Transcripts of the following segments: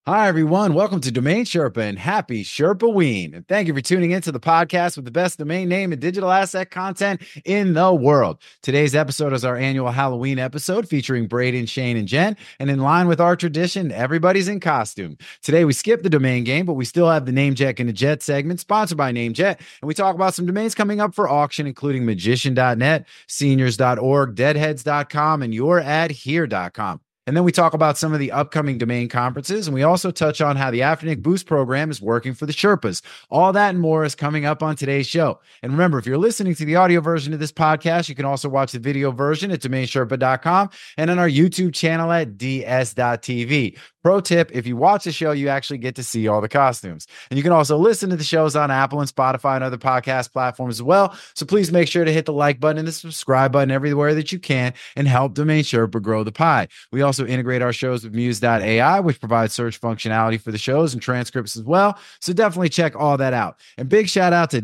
Hi, everyone. Welcome to Domain Sherpa and happy Sherpaween. And thank you for tuning into the podcast with the best domain name and digital asset content in the world. Today's episode is our annual Halloween episode featuring Braden, Shane, and Jen. And in line with our tradition, everybody's in costume. Today, we skip the domain game, but we still have the Namejet and the Jet segment sponsored by Namejet. And we talk about some domains coming up for auction, including magician.net, seniors.org, deadheads.com, and youradhere.com. And then we talk about some of the upcoming domain conferences, and we also touch on how the Afternic Boost program is working for the Sherpas. All that and more is coming up on today's show. And remember, if you're listening to the audio version of this podcast, you can also watch the video version at domainsherpa.com and on our YouTube channel at ds.tv. Pro tip, if you watch the show, you actually get to see all the costumes. And you can also listen to the shows on Apple and Spotify and other podcast platforms as well. So please make sure to hit the like button and the subscribe button everywhere that you can and help Domain Sherpa grow the pie. We also integrate our shows with Muse.ai, which provides search functionality for the shows and transcripts as well. So definitely check all that out. And big shout out to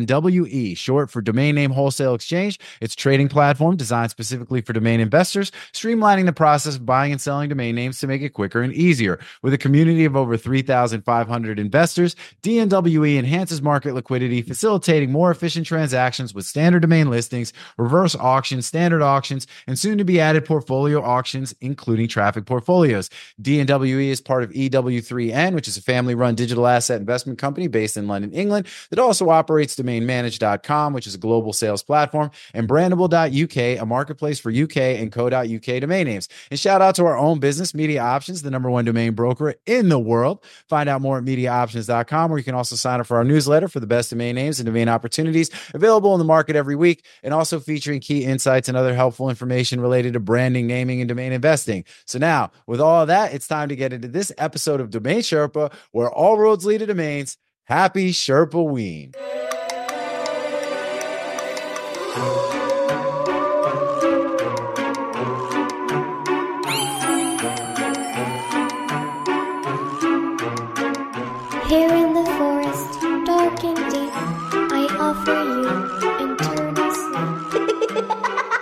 DNWE, short for Domain Name Wholesale Exchange. It's a trading platform designed specifically for domain investors, streamlining the process of buying and selling domain names to make it quicker and easier. With a community of over 3,500 investors, DNWE enhances market liquidity, facilitating more efficient transactions with standard domain listings, reverse auctions, standard auctions, and soon to be added portfolio auctions, including traffic portfolios. DNWE is part of EW3N, which is a family-run digital asset investment company based in London, England, that also operates DomainManage.com, which is a global sales platform, and Brandable.uk, a marketplace for UK and Co.uk domain names. And shout out to our own business, Media Options, the number one domain broker in the world. Find out more at MediaOptions.com, where you can also sign up for our newsletter for the best domain names and domain opportunities available in the market every week, and also featuring key insights and other helpful information related to branding, naming, and domain investing. So now, with all of that, it's time to get into this episode of Domain Sherpa, where all roads lead to domains. Happy Sherpaween. Here in the forest, dark and deep, I offer you eternal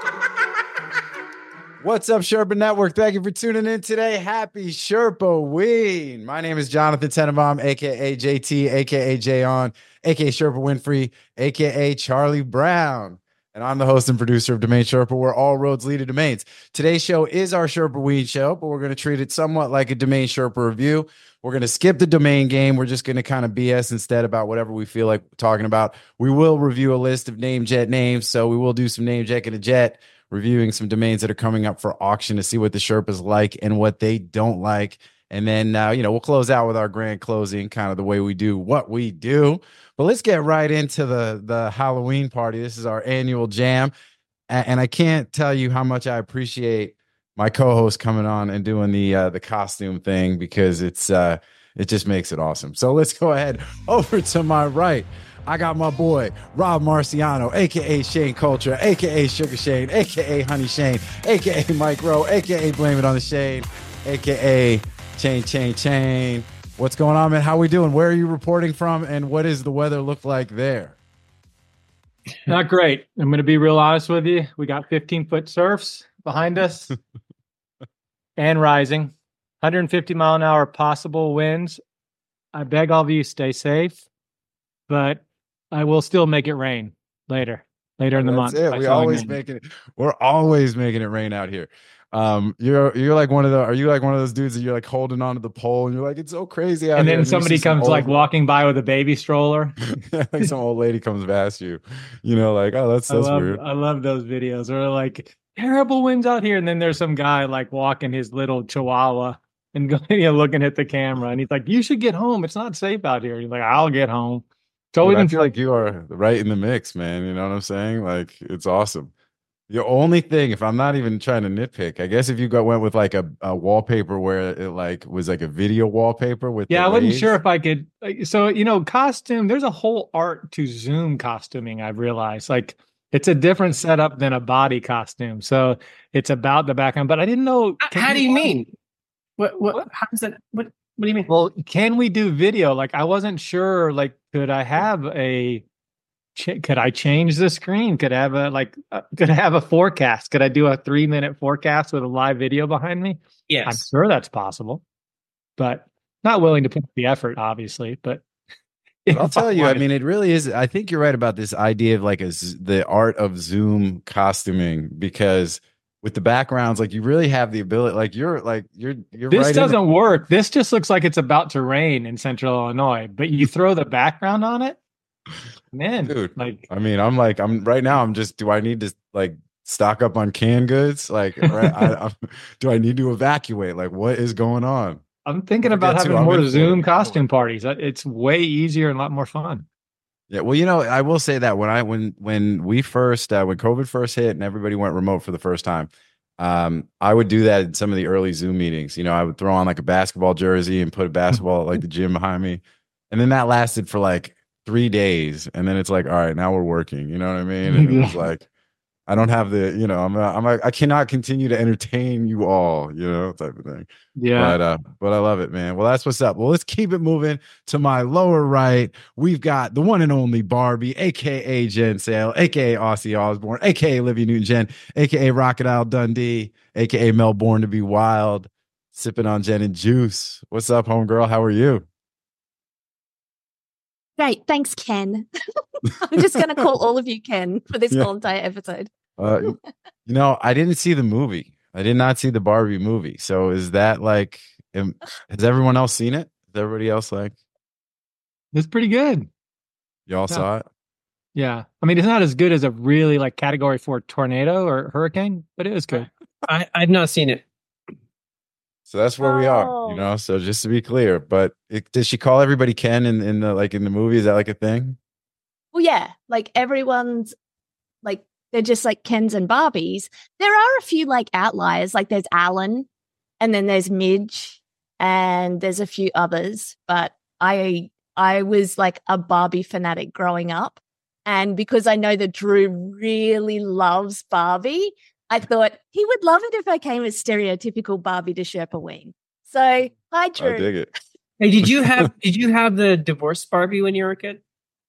sleep. What's up, Sherpa Network? Thank you for tuning in today. Happy Sherpaween. My name is Jonathan Tenenbaum, a.k.a. JT, a.k.a. Jayon, a.k.a. Sherpa Winfrey, a.k.a. Charlie Brown. And I'm the host and producer of Domain Sherpa, where all roads lead to domains. Today's show is our Sherpaween show, but we're going to treat it somewhat like a Domain Sherpa review. We're going to skip the domain game. We're just going to kind of BS instead about whatever we feel like talking about. We will review a list of Namejet names, so we will do some Namejet and a Jet, reviewing some domains that are coming up for auction to see what the Sherpas like and what they don't like. And then, we'll close out with our grand closing, kind of the way we do what we do. But let's get right into the Halloween party. This is our annual jam. And I can't tell you how much I appreciate my co-host coming on and doing the costume thing, because it just makes it awesome. So let's go ahead over to my right. I got my boy, Rob Marciano, a.k.a. Shane Culture, a.k.a. Sugar Shane, a.k.a. Honey Shane, a.k.a. Mike Rowe, a.k.a. Blame It on the Shane, a.k.a. Chain. What's going on, man? How we doing? Where are you reporting from, and what does the weather look like there? Not great. I'm going to be real honest with you. We got 15-foot surfs behind us and rising. 150 mile an hour possible winds. I beg all of you, stay safe, but I will still make it rain later in the month. We're always making it rain out here. You're like are you like one of those dudes that you're like holding onto the pole and you're like, it's so crazy out and here, then somebody comes like walking by with a baby stroller. Like some old lady comes past you, like, oh, that's weird. I love those videos. Or like, terrible winds out here, and then there's some guy like walking his little chihuahua and looking at the camera, and he's like, you should get home, it's not safe out here. He's like, I'll get home. So I feel like you are right in the mix, man. You know what I'm saying? Like, it's awesome. The only thing, if I'm not even trying to nitpick, I guess if you went with like a wallpaper where it like was like a video wallpaper with, I wasn't sure if I could. So, costume, there's a whole art to Zoom costuming. I've realized, like, it's a different setup than a body costume. So it's about the background, but I didn't know. How do you mean? What? How does that? What do you mean? Well, can we do video? Like, I wasn't sure. Like, could I have could I change the screen? Could I have a forecast? Could I do a 3-minute forecast with a live video behind me? Yes. I'm sure that's possible. But Not willing to put the effort, obviously, but But I'll if I tell you, I wanted- mean, it really is. I think you're right about this idea of like the art of Zoom costuming, because with the backgrounds, like you really have the ability, you're this right. doesn't work. This just looks like it's about to rain in Central Illinois, but you throw the background on it, man. Dude, Like, I mean, I'm right now. Do I need to like stock up on canned goods? Like, right, do I need to evacuate? Like, what is going on? I'm thinking Forget about to, having I'm more in for it. Zoom costume parties. It's way easier and a lot more fun. Yeah, well, I will say that when we first when COVID first hit and everybody went remote for the first time, I would do that in some of the early Zoom meetings. I would throw on like a basketball jersey and put a basketball at like the gym behind me, and then that lasted for like 3 days, and then it's like, all right, now we're working. You know what I mean? And it was like, I don't have the, I cannot continue to entertain you all, type of thing. Yeah. But I love it, man. Well, that's what's up. Well, let's keep it moving. To my lower right, we've got the one and only Barbie, aka Jen Sale, aka Aussie Osborne, aka Olivia Newton-Jen, aka Rocket Isle Dundee, aka Melbourne to be wild, sipping on Jen and juice. What's up, homegirl? How are you? Great. Thanks, Ken. I'm just going to call all of you Ken for this Yeah. whole entire episode. I didn't see the movie. I did not see the Barbie movie. So is that like, has everyone else seen it? Is everybody else like, It's pretty good. y'all Yeah. saw it? Yeah. I mean, it's not as good as a really like category 4 tornado or hurricane, but it was good. I've not seen it. So that's where we are, Oh. So just to be clear, but did she call everybody Ken in the movie? Is that like a thing? Well, yeah, like everyone's like, they're just like Kens and Barbies. There are a few like outliers, like there's Alan and then there's Midge and there's a few others. But I was like a Barbie fanatic growing up. And because I know that Drew really loves Barbie, I thought he would love it if I came as stereotypical Barbie to Sherpa Wing. So hi, I Drew. dig it. Hey, did you have the divorced Barbie when you were a kid?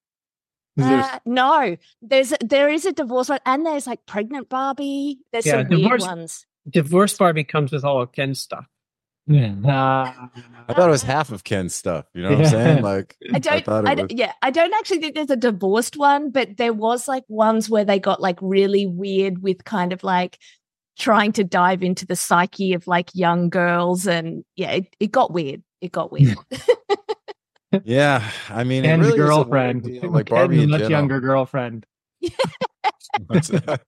No, there is a divorce one, and there's like pregnant Barbie. There's Yeah, some weird divorce- ones. Divorced Barbie comes with all of Ken's stuff. Yeah. I thought it was half of Ken's stuff. You know what I'm saying? Like, I don't. thought it was. I don't actually think there's a divorced one, but there was like ones where they got like really weird with kind of like trying to dive into the psyche of like young girls, and yeah, it got weird. It got weird. Yeah, I mean, it Ken's really is a weird girlfriend. deal, like Ken's Barbie in much general. younger girlfriend. What's that?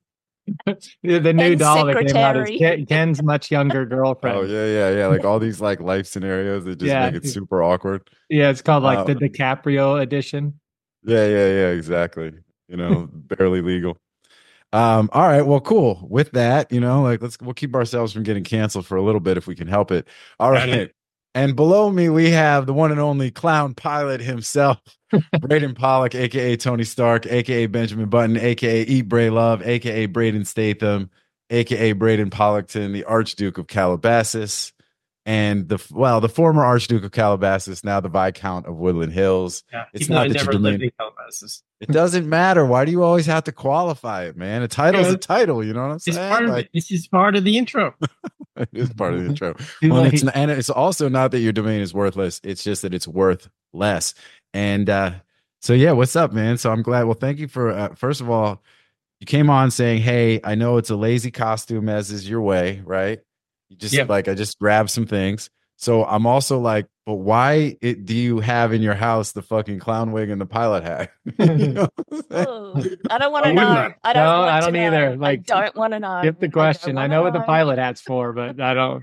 The new Ken's doll that came out is secretary. Ken's much younger girlfriend. Oh yeah. Like all these like life scenarios that just Yeah. make it super awkward. Yeah, it's called like the Wow. DiCaprio edition. Yeah, exactly. Barely legal. All right, well, cool. With that, we'll keep ourselves from getting canceled for a little bit if we can help it. All Got right. it. And below me, we have the one and only clown pilot himself, Braden Pollock, aka Tony Stark, aka Benjamin Button, aka Eat Bray Love, aka Braden Statham, aka Braden Pollockton, the Archduke of Calabasas, and the former Archduke of Calabasas, now the Viscount of Woodland Hills. Yeah, It's even though not I that never you're lived domain- in Calabasas. It doesn't matter. Why do you always have to qualify it, man? A title's a title. You know what I'm It's saying? part of it. This is part of the intro. It is part of the intro. Too Well, late. and it's also not that your domain is worthless. It's just that it's worth less. And so, yeah, what's up, man? So I'm glad. Well, thank you for, first of all, you came on saying, hey, I know it's a lazy costume, as is your way, right? You just Yeah. I just grabbed some things. So I'm also like, but why do you have in your house the fucking clown wig and the pilot hat? You know what I'm saying? Oh, I don't want to I wouldn't know. have. I don't. No, want I to don't know. either. Like, I don't want to know. Skip the don't question. I wanna know what the pilot hat's for, but I don't.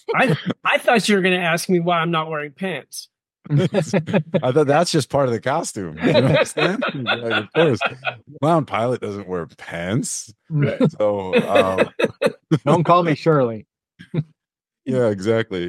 I thought you were going to ask me why I'm not wearing pants. I thought that's just part of the costume. You know what I'm saying? Like, of course, clown pilot doesn't wear pants. So Don't call me Shirley. yeah, exactly.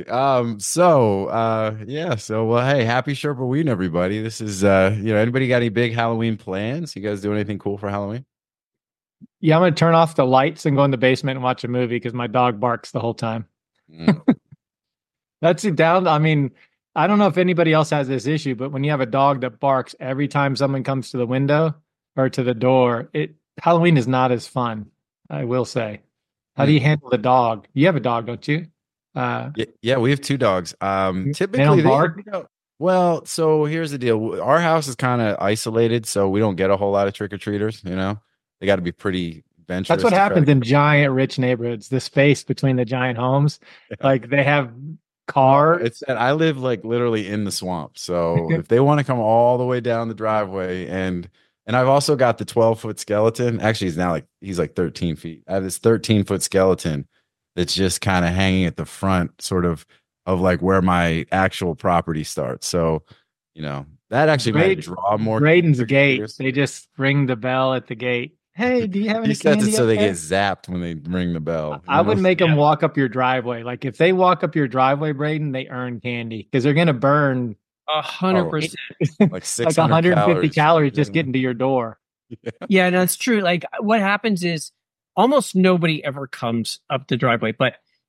So well, hey, happy Sherpaween, everybody. This is anybody got any big Halloween plans? You guys doing anything cool for Halloween? Yeah, I'm gonna turn off the lights and go in the basement and watch a movie because my dog barks the whole time. Mm. That's it down. I mean, I don't know if anybody else has this issue, but when you have a dog that barks every time someone comes to the window or to the door, Halloween is not as fun, I will say. How do you handle the dog? You have a dog, don't you? Yeah, we have 2 dogs. They Typically, don't bark? well, so here's the deal. Our house is kind of isolated, so we don't get a whole lot of trick-or-treaters, They got to be pretty adventurous. That's what to try happens to in giant rich neighborhoods. The space between the giant homes, like they have cars. It's that I live like literally in the swamp. So if they want to come all the way down the driveway and I've also got the 12-foot skeleton. Actually, he's like 13 feet. I have this 13-foot skeleton that's just kind of hanging at the front, sort of like where my actual property starts. So, that actually might draw more. Braden's gate. They just ring the bell at the gate. Hey, do you have any He sets candy it so up they there? get zapped when they ring the bell. I would make them walk up your driveway. Like if they walk up your driveway, Braden, they earn candy because they're going to burn 100%. like 600 like 150 calories just Yeah. getting to your door. Yeah, that's true. Like what happens is almost nobody ever comes up the driveway, but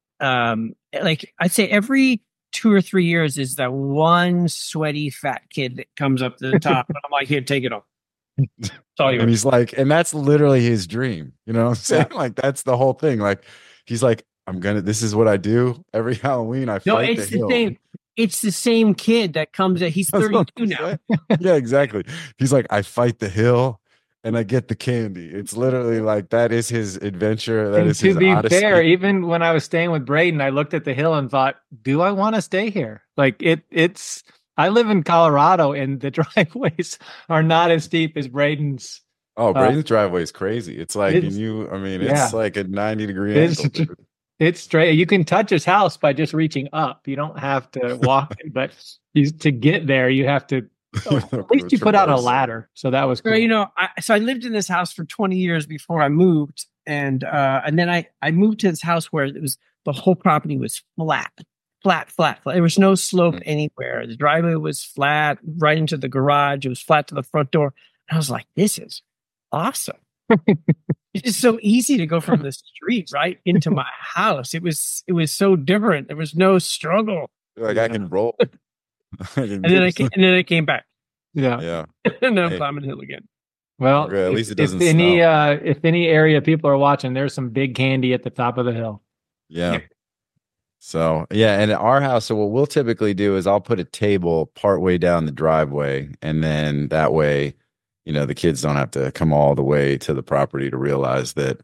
like I'd say every 2 or 3 years is that one sweaty fat kid that comes up to the top. And I'm like, here, take it off. It's all And yours. he's like, and that's literally his dream. You know what I'm saying? Like, that's the whole thing. Like, he's like, this is what I do every Halloween. I No, fight it's the hill. same. It's the same kid that comes. He's That's what 32 I'm now. saying. Yeah, exactly. He's like, I fight the hill and I get the candy. It's literally like, that is his adventure. That And is to his be odyssey. fair, even when I was staying with Braden, I looked at the hill and thought, do I want to stay here? Like I live in Colorado and the driveways are not as steep as Braden's. Oh, Braden's driveway is crazy. It's like, it's- it's like a 90-degree It's- angle. dude. It's straight. You can touch his house by just reaching up. You don't have to walk it, but to get there, you have to. At least you put out a Traverse. ladder, so that was cool. Well, I lived in this house for 20 years before I moved, and then I moved to this house where it was the whole property was flat. There was no slope anywhere. The driveway was flat right into the garage. It was flat to the front door. And I was like, this is awesome. It's just so easy to go from the street right into my house. It was so different. There was no struggle. Like, I can roll. And then I came back. Yeah. Yeah. And then I'm Hey. climbing the hill again. Well, Okay, at least it if doesn't if any area people are watching, there's some big candy at the top of the hill. Yeah. So, yeah. And at our house, so what we'll typically do is I'll put a table partway down the driveway. And then that way, the kids don't have to come all the way to the property to realize that,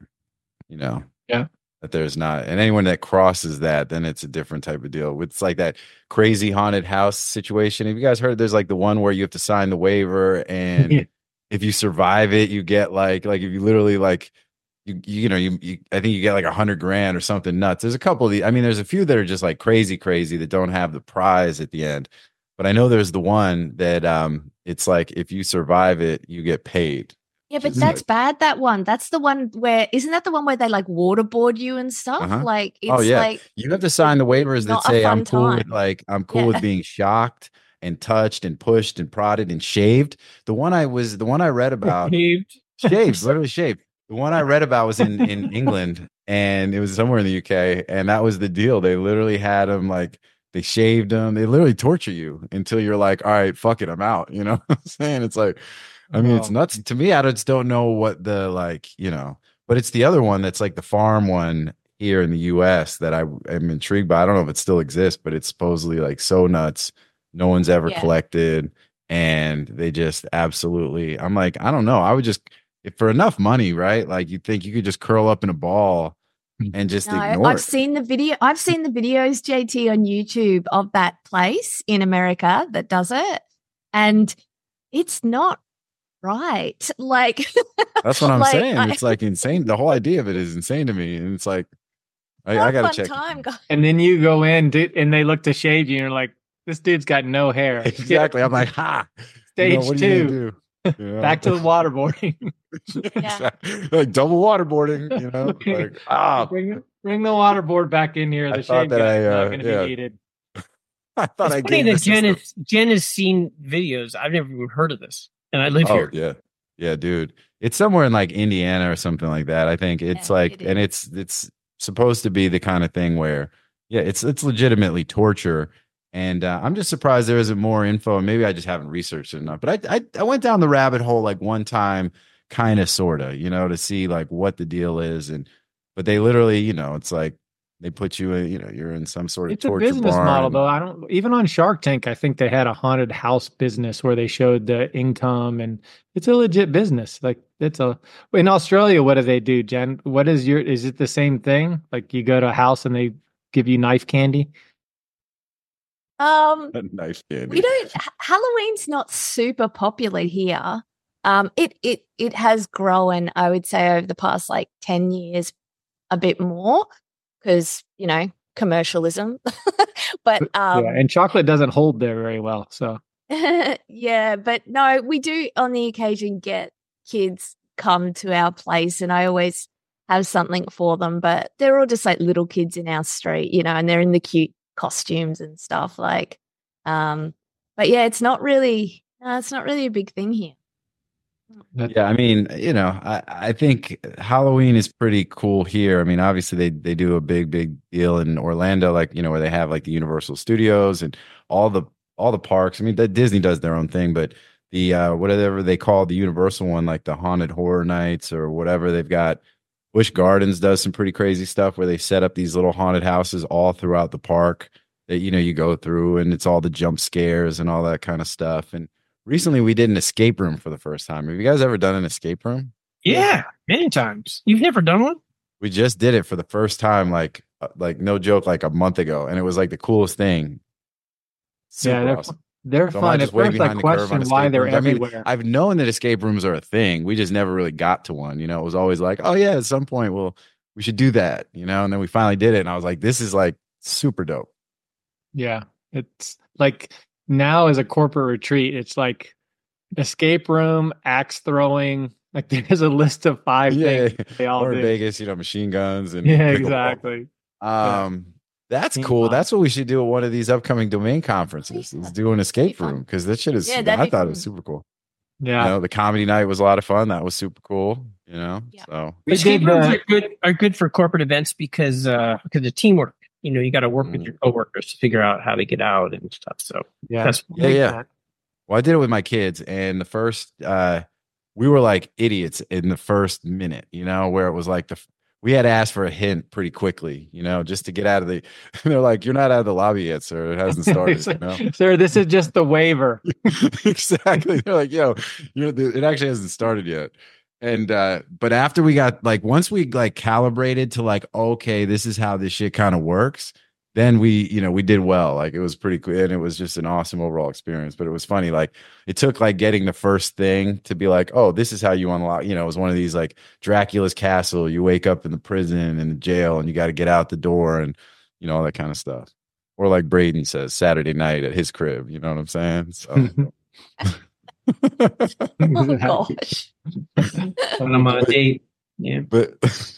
Yeah. that there's not, and anyone that crosses that, then it's a different type of deal. It's like that crazy haunted house situation. Have you guys heard there's like the one where you have to sign the waiver and Yeah. if you survive it, you get like if you literally like, I think you get like $100,000 or something nuts. There's a couple of there's a few that are just like crazy that don't have the prize at the end. But I know there's the one that it's like if you survive it, you get paid. Yeah, but Just that's bad. That one. That's the one where isn't that the one where they like waterboard you and stuff? Uh-huh. Like it's Oh, yeah. like You have to sign the waivers that Not a say fun I'm cool with time. I'm cool Yeah. with being shocked and touched and pushed and prodded and shaved. The one I read about shaved, literally shaved. The one I read about was in England and it was somewhere in the UK, and that was the deal. They literally had them like they shaved them. They literally torture you until you're like, all right, fuck it, I'm out. You know what I'm saying? It's like, it's nuts to me. I just don't know what the but it's the other one that's like the farm one here in the US that I am intrigued by. I don't know if it still exists, but it's supposedly like so nuts. No one's ever Yeah. collected, and they just absolutely. I'm like, I don't know. I would just, if for enough money, right? Like you think you could just curl up in a ball and just no, ignore I've it. seen the video. I've seen the videos, JT, on YouTube of that place in America that does it, and it's not right. Like That's what I'm like, saying. I- It's like insane. The whole idea of it is insane to me, and it's like I Have gotta fun check. time, guys. And then you go in and they look to shave you and you're like, this dude's got no hair. Exactly. I'm like, ha. Stage what are you two. gonna do? You know? Back to the waterboarding. Exactly. Like double waterboarding. Like Bring the waterboard back in here. I The thought shave that guy's not I, going to yeah. be needed. I thought It's I funny gained that the system. Jen has seen videos. I've never even heard of this, and I live here. Yeah, dude. It's somewhere in like Indiana or something like that. I think it's Yeah, like, it and it's supposed to be the kind of thing where, yeah, it's legitimately torture. And I'm just surprised there isn't more info. And maybe I just haven't researched it enough. But I went down the rabbit hole like one time, kind of, sorta, to see like what the deal is. But they literally, it's like they put you in, you're in some sort of It's a torture business barn model, and- though. I don't even on Shark Tank. I think they had a haunted house business where they showed the income, and it's a legit business. Like in Australia. What do they do, Jen? Is it the same thing? Like you go to a house and they give you knife candy? Knife candy. We don't. Halloween's not super popular here. It has grown, I would say, over the past like 10 years, a bit more because commercialism. But and chocolate doesn't hold there very well. So yeah, but no, we do on the occasion get kids come to our place, and I always have something for them. But they're all just like little kids in our street, and they're in the cute costumes and stuff like. But yeah, it's not really a big thing here. Yeah, I mean, I think Halloween is pretty cool here. I mean, obviously they do a big deal in Orlando, like, where they have like the Universal Studios and all the parks. I mean, Disney does their own thing, but the whatever they call the Universal one, like the Haunted Horror Nights or whatever, they've got Busch Gardens does some pretty crazy stuff where they set up these little haunted houses all throughout the park that you go through, and it's all the jump scares and all that kind of stuff. And recently we did an escape room for the first time. Have you guys ever done an escape room? Yeah, many times. You've never done one? We just did it for the first time, like no joke, like a month ago, and it was like the coolest thing. Super awesome. They're So am I fun. At just way first, I behind the curve on question why escape they're rooms? I mean, everywhere. I've known that escape rooms are a thing. We just never really got to one. It was always like, oh yeah, at some point, we should do that. And then we finally did it, and I was like, this is like super dope. Yeah, it's like now as a corporate retreat, it's like escape room, axe throwing. Like there's a list of 5 things they all or in do. Vegas, machine guns and Yeah, pickleball. exactly. That's Team cool. ball. That's what we should do at one of these upcoming domain conferences. Is do an escape room, because that shit is. Yeah, I that'd be thought it was fun. super cool. Yeah, The comedy night was a lot of fun. That was super cool. Yeah. So We Escape did, rooms are good for corporate events because of teamwork. You got to work with Mm. your coworkers to figure out how to get out and stuff. So yeah, that's Yeah. Well, I did it with my kids, and the first, we were like idiots in the first minute, where it was like we had asked for a hint pretty quickly, just to get out of the. They're like, "You're not out of the lobby yet, sir. It hasn't started." Sir, this is just the waiver. Exactly. They're like, "Yo, it actually hasn't started yet." And but after we got once we calibrated to okay, this is how this shit kind of works. Then we did well. It was pretty cool, and it was just an awesome overall experience. But it was funny. It took getting the first thing to be oh, this is how you unlock. It was one of these Dracula's castle. You wake up in the prison and the jail, and you got to get out the door, and all that kind of stuff. Or like Braden says, Saturday night at his crib. You know what I'm saying? So. Oh gosh. when I'm on a date. Yeah. But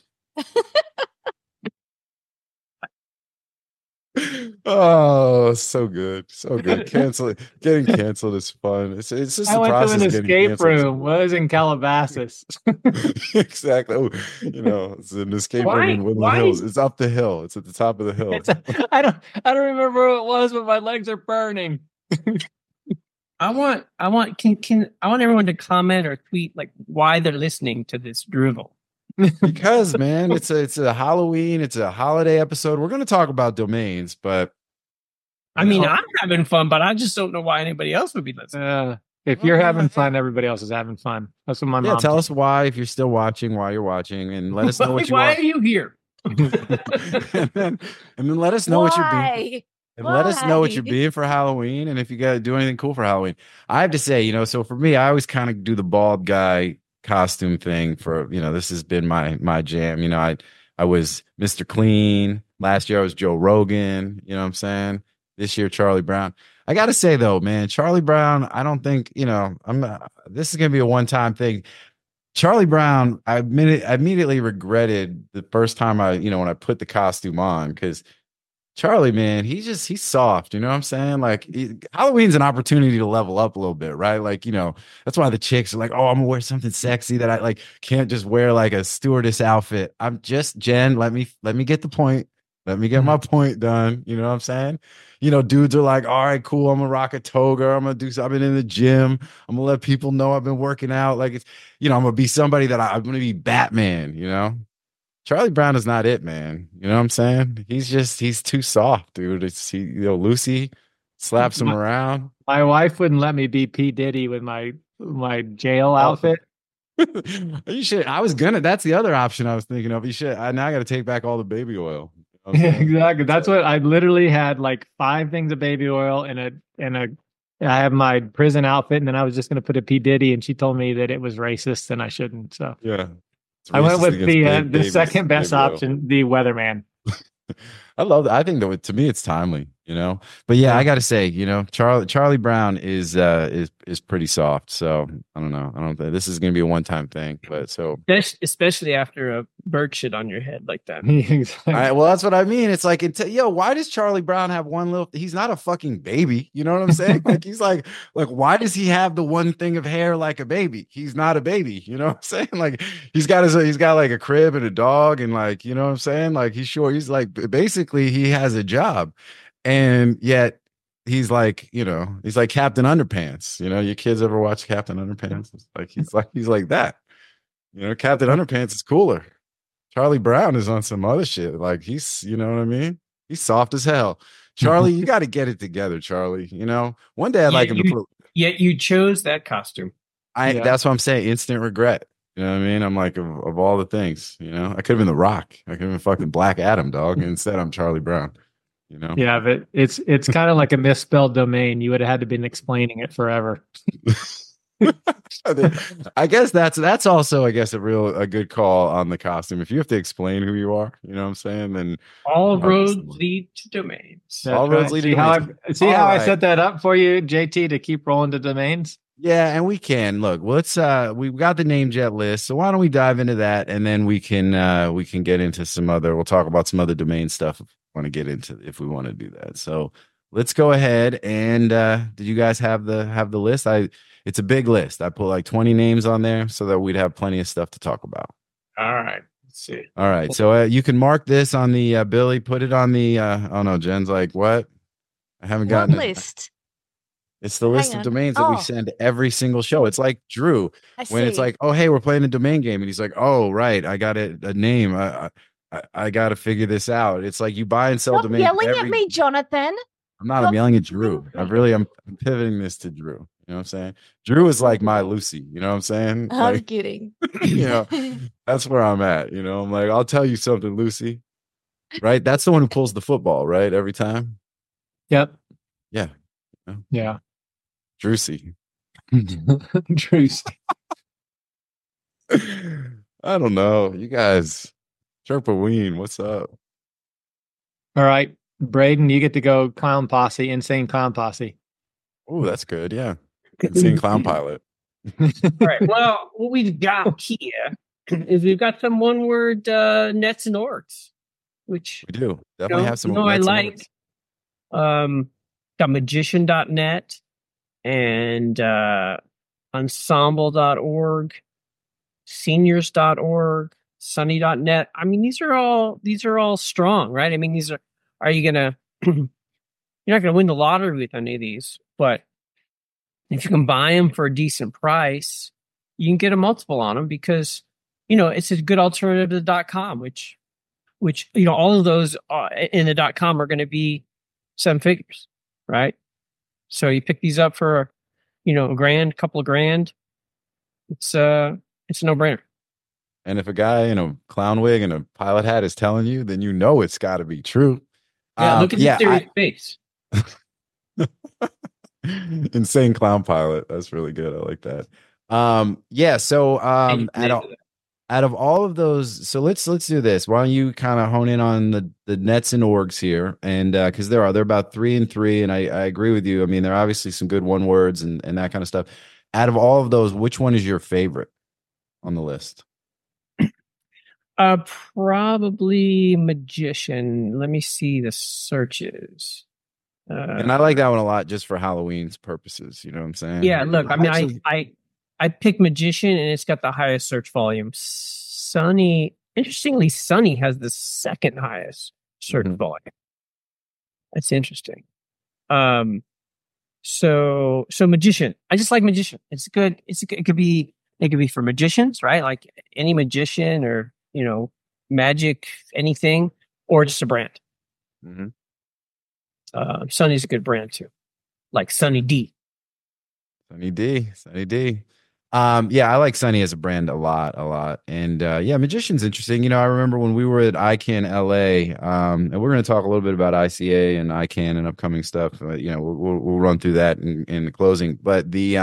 oh, so good, getting canceled is fun. It's just I the went to process an of getting escape canceled. room. Was in Calabasas. Exactly. Oh, it's an escape room in Woodland Why? Hills. It's up the hill. It's at the top of the hill. I don't remember who it was, but my legs are burning. I want everyone to comment or tweet why they're listening to this drivel. Because man, it's a Halloween, it's a holiday episode. We're going to talk about domains, but I mean, I'm having fun, but I just don't know why anybody else would be listening. If you're having fun, everybody else is having fun. That's what my mom. tell us why, if you're still watching, why you're watching, and let us know what you why want. are you here? and then let us know what you're being. Why? And let us know what you're Why? being for Halloween, and if you got to do anything cool for Halloween. I have to say, so for me, I always kind of do the bald guy costume thing for, this has been my jam. I was Mr. Clean. Last year I was Joe Rogan. You know what I'm saying? This year, Charlie Brown. I got to say though, man, Charlie Brown, I don't think, this is going to be a one-time thing. Charlie Brown, I immediately regretted the first time when I put the costume on, because Charlie, man, he's soft. You know what I'm saying? Halloween's an opportunity to level up a little bit, right? That's why the chicks are like, oh, I'm gonna wear something sexy that I can't just wear a stewardess outfit. I'm just, Jen, let me get the point. Let me get my point done. You know what I'm saying? Dudes are like, all right, cool. I'm gonna rock a toga. I'm gonna I've been in the gym. I'm gonna let people know I've been working out. I'm gonna be somebody that I'm gonna be Batman, Charlie Brown is not it, man. You know what I'm saying? He's too soft, dude. Lucy slaps him around. My wife wouldn't let me be P. Diddy with my jail outfit. You should. That's the other option I was thinking of. You should. Now I got to take back all the baby oil. You know what I'm saying? Exactly. That's what I literally had, like 5 things of baby oil and I have my prison outfit, and then I was just going to put a P. Diddy, and she told me that it was racist and I shouldn't. So yeah, I went with the second best option, the weatherman. I love that. I think that to me it's timely, you know. But yeah, I got to say, you know, Charlie Brown is pretty soft. So I don't know. I don't think this is going to be a one-time thing. But so especially after a bird shit on your head like that. Exactly. Well, that's what I mean. It's like, why does Charlie Brown have one little? He's not a fucking baby. You know what I'm saying? Like he's like, why does he have the one thing of hair like a baby? He's not a baby. You know what I'm saying? Like he's got like a crib and a dog and like, you know what I'm saying? Like he's like basically he has a job, and yet he's like, you know, he's like Captain Underpants. You know, your kids ever watch Captain Underpants? It's like he's like that. You know, Captain Underpants is cooler. Charlie Brown is on some other shit. Like he's, you know what I mean? He's soft as hell. Charlie, you got to get it together, Charlie. You know, one day I'd like him to put. Yet you chose that costume. That's what I'm saying. Instant regret. You know what I mean? I'm like, of all the things, you know, I could have been The Rock. I could have been fucking Black Adam, dog. Instead, I'm Charlie Brown. You know? Yeah, but it's kind of like a misspelled domain. You would have had to been explaining it forever. I guess that's also, I guess, a good call on the costume. If you have to explain who you are, you know what I'm saying? Then all roads lead to domains. All roads lead to domains. See how I set that up for you, JT, to keep rolling to domains? Yeah, and we can look. Let's we've got the name jet list, so why don't we dive into that, and then we can get into some other. We'll talk about some other domain stuff if we want to do that. So let's go ahead and did you guys have the list? It's a big list. I put like 20 names on there so that we'd have plenty of stuff to talk about. All right, let's see. All right, so you can mark this on the Billy. Put it on the. Oh no, Jen's like, what? I haven't gotten what list. It's the list of domains that we send every single show. It's like Drew when it's like, oh, hey, we're playing a domain game. And he's like, oh, right. I got a name. I got to figure this out. It's like you buy and sell domains. Yelling at me, Jonathan. I'm not. I'm yelling at Drew. I'm pivoting this to Drew. You know what I'm saying? Drew is like my Lucy. You know what I'm saying? I'm kidding. You know, that's where I'm at. You know, I'm like, I'll tell you something, Lucy. Right? That's the one who pulls the football, right? Every time. Yep. Yeah. Yeah. Drewsy. Drewsy. I don't know. You guys, Sherpaween, what's up? All right. Braden, you get to go Clown Posse, Insane Clown Posse. Oh, that's good. Yeah. Insane Clown Pilot. All right. Well, what we've got here is we've got some one-word nets and orgs, which we do. Definitely have some. I like. Got magician.net and ensemble.org, seniors.org, sunny.net. I mean, these are all strong, right? I mean, are you gonna you're not gonna win the lottery with any of these, but if you can buy them for a decent price, you can get a multiple on them because, you know, it's a good alternative to the .com, which, you know, all of those in the .com are going to be 7 figures, right? So you pick these up for, you know, $1,000, couple of grand. It's a no-brainer. And if a guy in a clown wig and a pilot hat is telling you, then you know it's got to be true. Yeah, look at the serious face. Insane Clown Pilot. That's really good. I like that. Yeah. So out of all of those, so let's do this. Why don't you kind of hone in on the nets and orgs here, and because they're about 3 and 3, and I agree with you. I mean, there are obviously some good one words and that kind of stuff. Out of all of those, which one is your favorite on the list? Probably Magician. Let me see the searches. And I like that one a lot just for Halloween's purposes. You know what I'm saying? Yeah, look, I mean, I picked Magician and it's got the highest search volume. Interestingly, Sunny has the second highest search volume. That's interesting. So Magician. I just like Magician. It's good. It could be for magicians, right? Like any magician or, you know, Magic, anything, or just a brand. Mhm. Sunny's a good brand too, like Sunny D. Sunny D. Sunny D. Yeah, I like Sunny as a brand a lot. And yeah, Magician's interesting. You know, I remember when we were at ICANN LA, and we're going to talk a little bit about ICA and ICANN and upcoming stuff. You know, we'll run through that in the closing. But they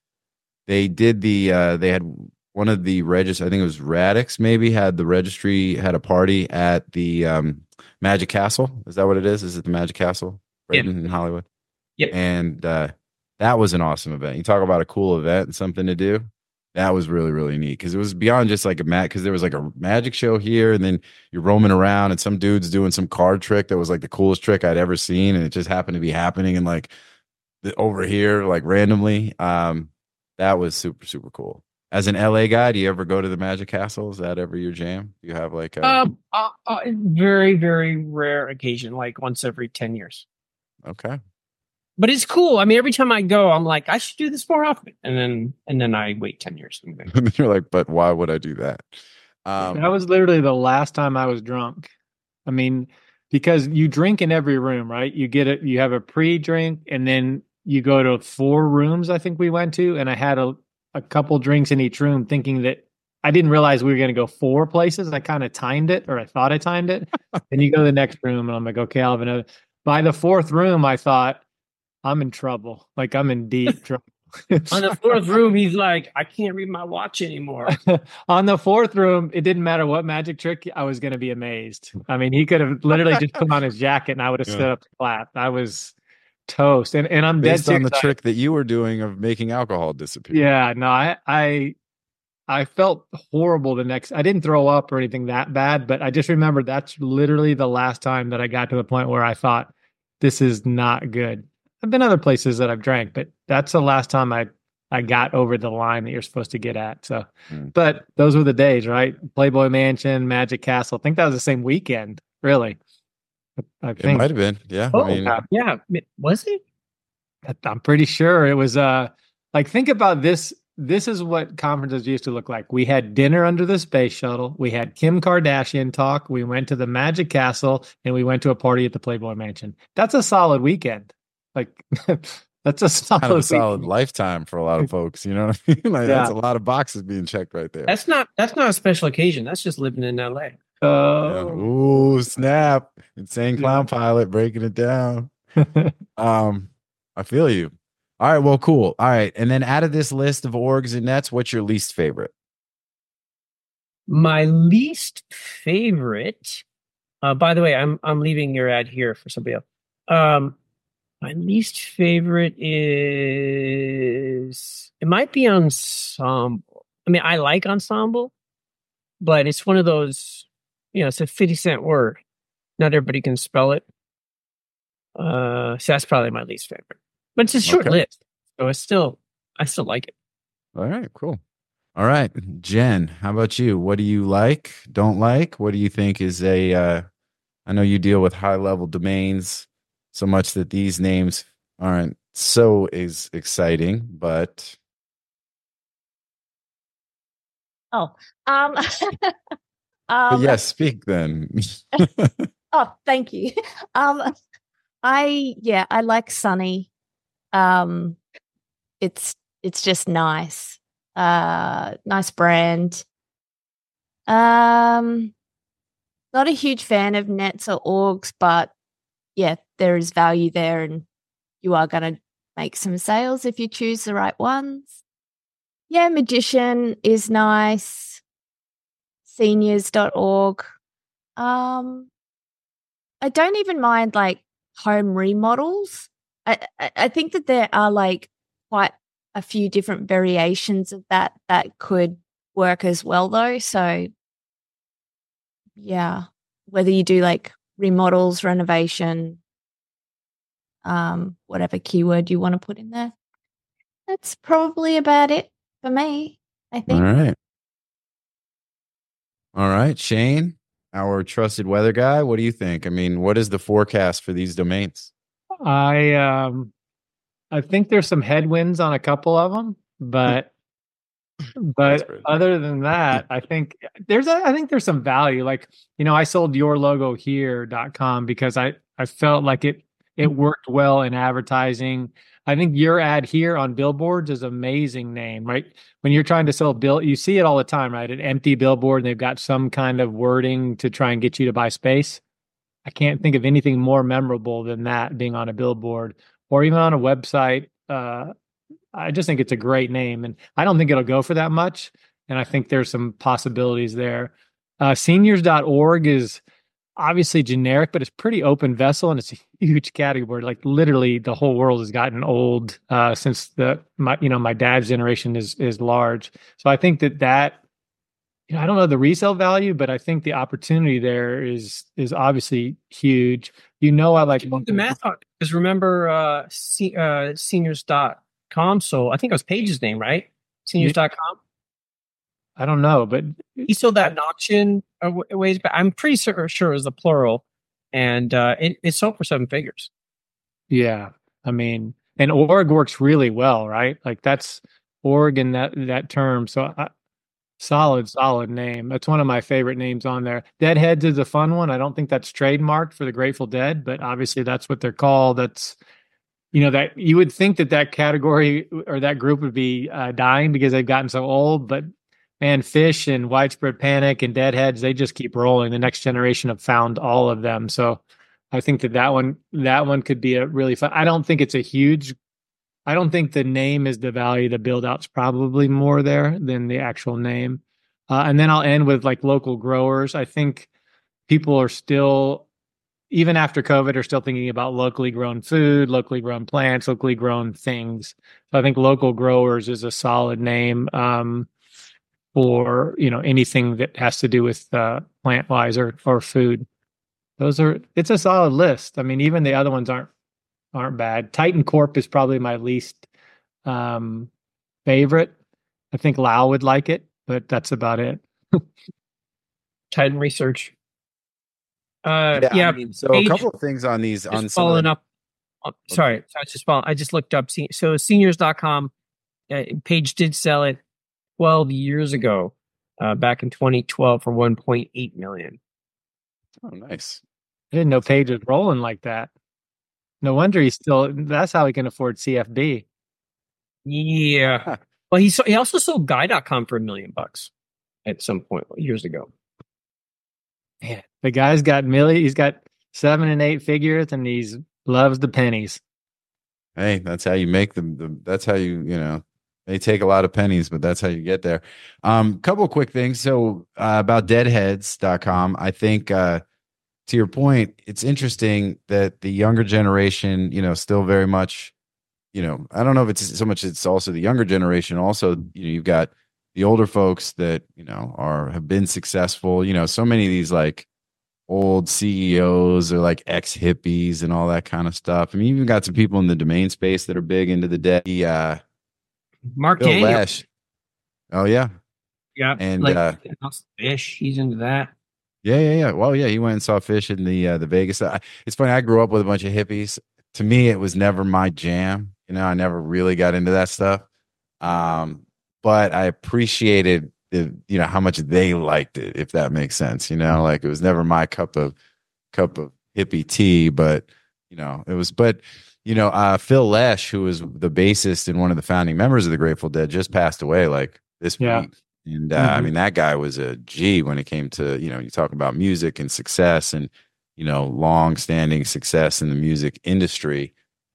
did they had one of the registry, I think it was Radix, maybe had the registry, had a party at the Magic Castle. Is that what it is? Is it the Magic Castle right in Hollywood? Yep. And that was an awesome event. You talk about a cool event and something to do. That was really, really neat because it was beyond just like because there was like a magic show here, and then you're roaming around and some dude's doing some card trick that was like the coolest trick I'd ever seen, and it just happened to be happening and like over here, like randomly. That was super, super cool. As an LA guy, do you ever go to the Magic Castle? Is that ever your jam? Do you have like a very, very rare occasion, like once every 10 years. Okay. But it's cool. I mean, every time I go, I'm like, I should do this more often. And then I wait 10 years. And then you're like, but why would I do that? That was literally the last time I was drunk. I mean, because you drink in every room, right? You get it. You have a pre-drink, and then you go to 4 rooms. I think we went to, and I had a couple drinks in each room, thinking that I didn't realize we were going to go 4 places. I kind of timed it, or I thought I timed it. And you go to the next room, and I'm like, okay, I'll have another. By the 4th room, I thought, I'm in trouble. Like, I'm in deep trouble. On the 4th room, he's like, I can't read my watch anymore. On the 4th room, it didn't matter what magic trick, I was going to be amazed. I mean, he could have literally just put on his jacket and I would have stood up to clap. I was toast. And I'm based dead on the trick that you were doing of making alcohol disappear. Yeah, no, I felt horrible the next. I didn't throw up or anything that bad, but I just remember that's literally the last time that I got to the point where I thought, this is not good. I've been other places that I've drank, but that's the last time I got over the line that you're supposed to get at. So, but those were the days, right? Playboy Mansion, Magic Castle. I think that was the same weekend, really. I think it might have been. Yeah. Oh, I mean, yeah. Was it? I'm pretty sure it was. Like, think about this. This is what conferences used to look like. We had dinner under the space shuttle. We had Kim Kardashian talk. We went to the Magic Castle, and we went to a party at the Playboy Mansion. That's a solid weekend. Like, that's a solid, kind of a solid lifetime for a lot of folks. You know what I mean? Like, that's a lot of boxes being checked right there. That's not a special occasion. That's just living in LA. Ooh, snap. Insane Clown Pilot breaking it down. I feel you. All right, well, cool. All right. And then out of this list of orgs and nets, what's your least favorite? My least favorite, by the way, I'm leaving your ad here for somebody else. My least favorite is, it might be Ensemble. I mean, I like Ensemble, but it's one of those, it's a 50-cent word. Not everybody can spell it. So that's probably my least favorite. But it's a short list. So I still like it. All right, cool. All right, Jen, how about you? What do you like, don't like? What do you think is I know you deal with high-level domains so much that these names aren't so exciting, but but yes, speak then. Oh, thank you. I like Sunny. It's just nice. Nice brand. Not a huge fan of nets or orgs, but yeah, there is value there, and you are going to make some sales if you choose the right ones. Yeah, Magician is nice. Seniors.org. I don't even mind like home remodels. I think that there are like quite a few different variations of that could work as well, though. So yeah, whether you do like remodels, renovation, whatever keyword you want to put in there. That's probably about it for me, I think. All right, Shane, our trusted weather guy, what do you think? I mean, what is the forecast for these domains? I think there's some headwinds on a couple of them, but But great. other than that, I think there's some value. Like, I sold yourlogohere.com because I felt like it worked well in advertising. I think your ad here on billboards is amazing name, right? When you're trying to sell bill, you see it all the time, right? An empty billboard and they've got some kind of wording to try and get you to buy space. I can't think of anything more memorable than that being on a billboard or even on a website. I just think it's a great name, and I don't think it'll go for that much. And I think there's some possibilities there. Seniors.org is obviously generic, but it's pretty open vessel, and it's a huge category. Like literally, the whole world has gotten old since my dad's generation is large. So I think that I don't know the resale value, but I think the opportunity there is obviously huge. I like the math because remember seniors.com. So I think it was Paige's name, right? Seniors.com. I don't know, but he sold that in auction a ways back. I'm pretty sure it was the plural, and it sold for 7 figures. Yeah, I mean, and org works really well, right? Like that's org in that term. So solid name. That's one of my favorite names on there. Deadheads is a fun one. I don't think that's trademarked for the Grateful Dead, but obviously that's what they're called. That's that you would think that category or that group would be dying because they've gotten so old, but man, Fish and Widespread Panic and Deadheads, they just keep rolling. The next generation have found all of them. So I think that one could be a really fun. I don't think the name is the value. The build out's probably more there than the actual name. And then I'll end with like local growers. I think people are still, even after COVID, are still thinking about locally grown food, locally grown plants, locally grown things. So I think local growers is a solid name for anything that has to do with plant wise or food. It's a solid list. I mean, even the other ones aren't bad. Titan Corp is probably my least favorite. I think Lau would like it, but that's about it. Titan Research. I mean, so Paige, a couple of things on these. On following up. Sorry, I just looked up. So seniors.com, Paige did sell it 12 years ago, back in 2012 for $1.8 million. Oh, nice. I didn't know Paige was rolling like that. No wonder that's how he can afford CFB. Yeah. Well, he also sold Guy.com for $1 million at some point years ago. Man, the guy's got he's got 7 and 8 figures and he loves the pennies. Hey, that's how you make them. That's how they take a lot of pennies, but that's how you get there. Couple of quick things. So about deadheads.com, I think to your point, it's interesting that the younger generation, still very much, I don't know if it's so much, it's also the younger generation. Also, you've got the older folks that, have been successful, so many of these like old CEOs or like ex hippies and all that kind of stuff. I mean, you even got some people in the domain space that are big into the dead. Mark Bill Daniel. Lesh. Oh yeah. Yeah. And Fish, he's into that. Yeah. Well, yeah, he went and saw Fish in the Vegas. It's funny. I grew up with a bunch of hippies. To me, it was never my jam. I never really got into that stuff. But I appreciated how much they liked it, if that makes sense. Like it was never my cup of hippie tea, but it was. But Phil Lesh, who was the bassist and one of the founding members of the Grateful Dead, just passed away like this week. And I mean, that guy was a G when it came to, you talk about music and success and, long-standing success in the music industry.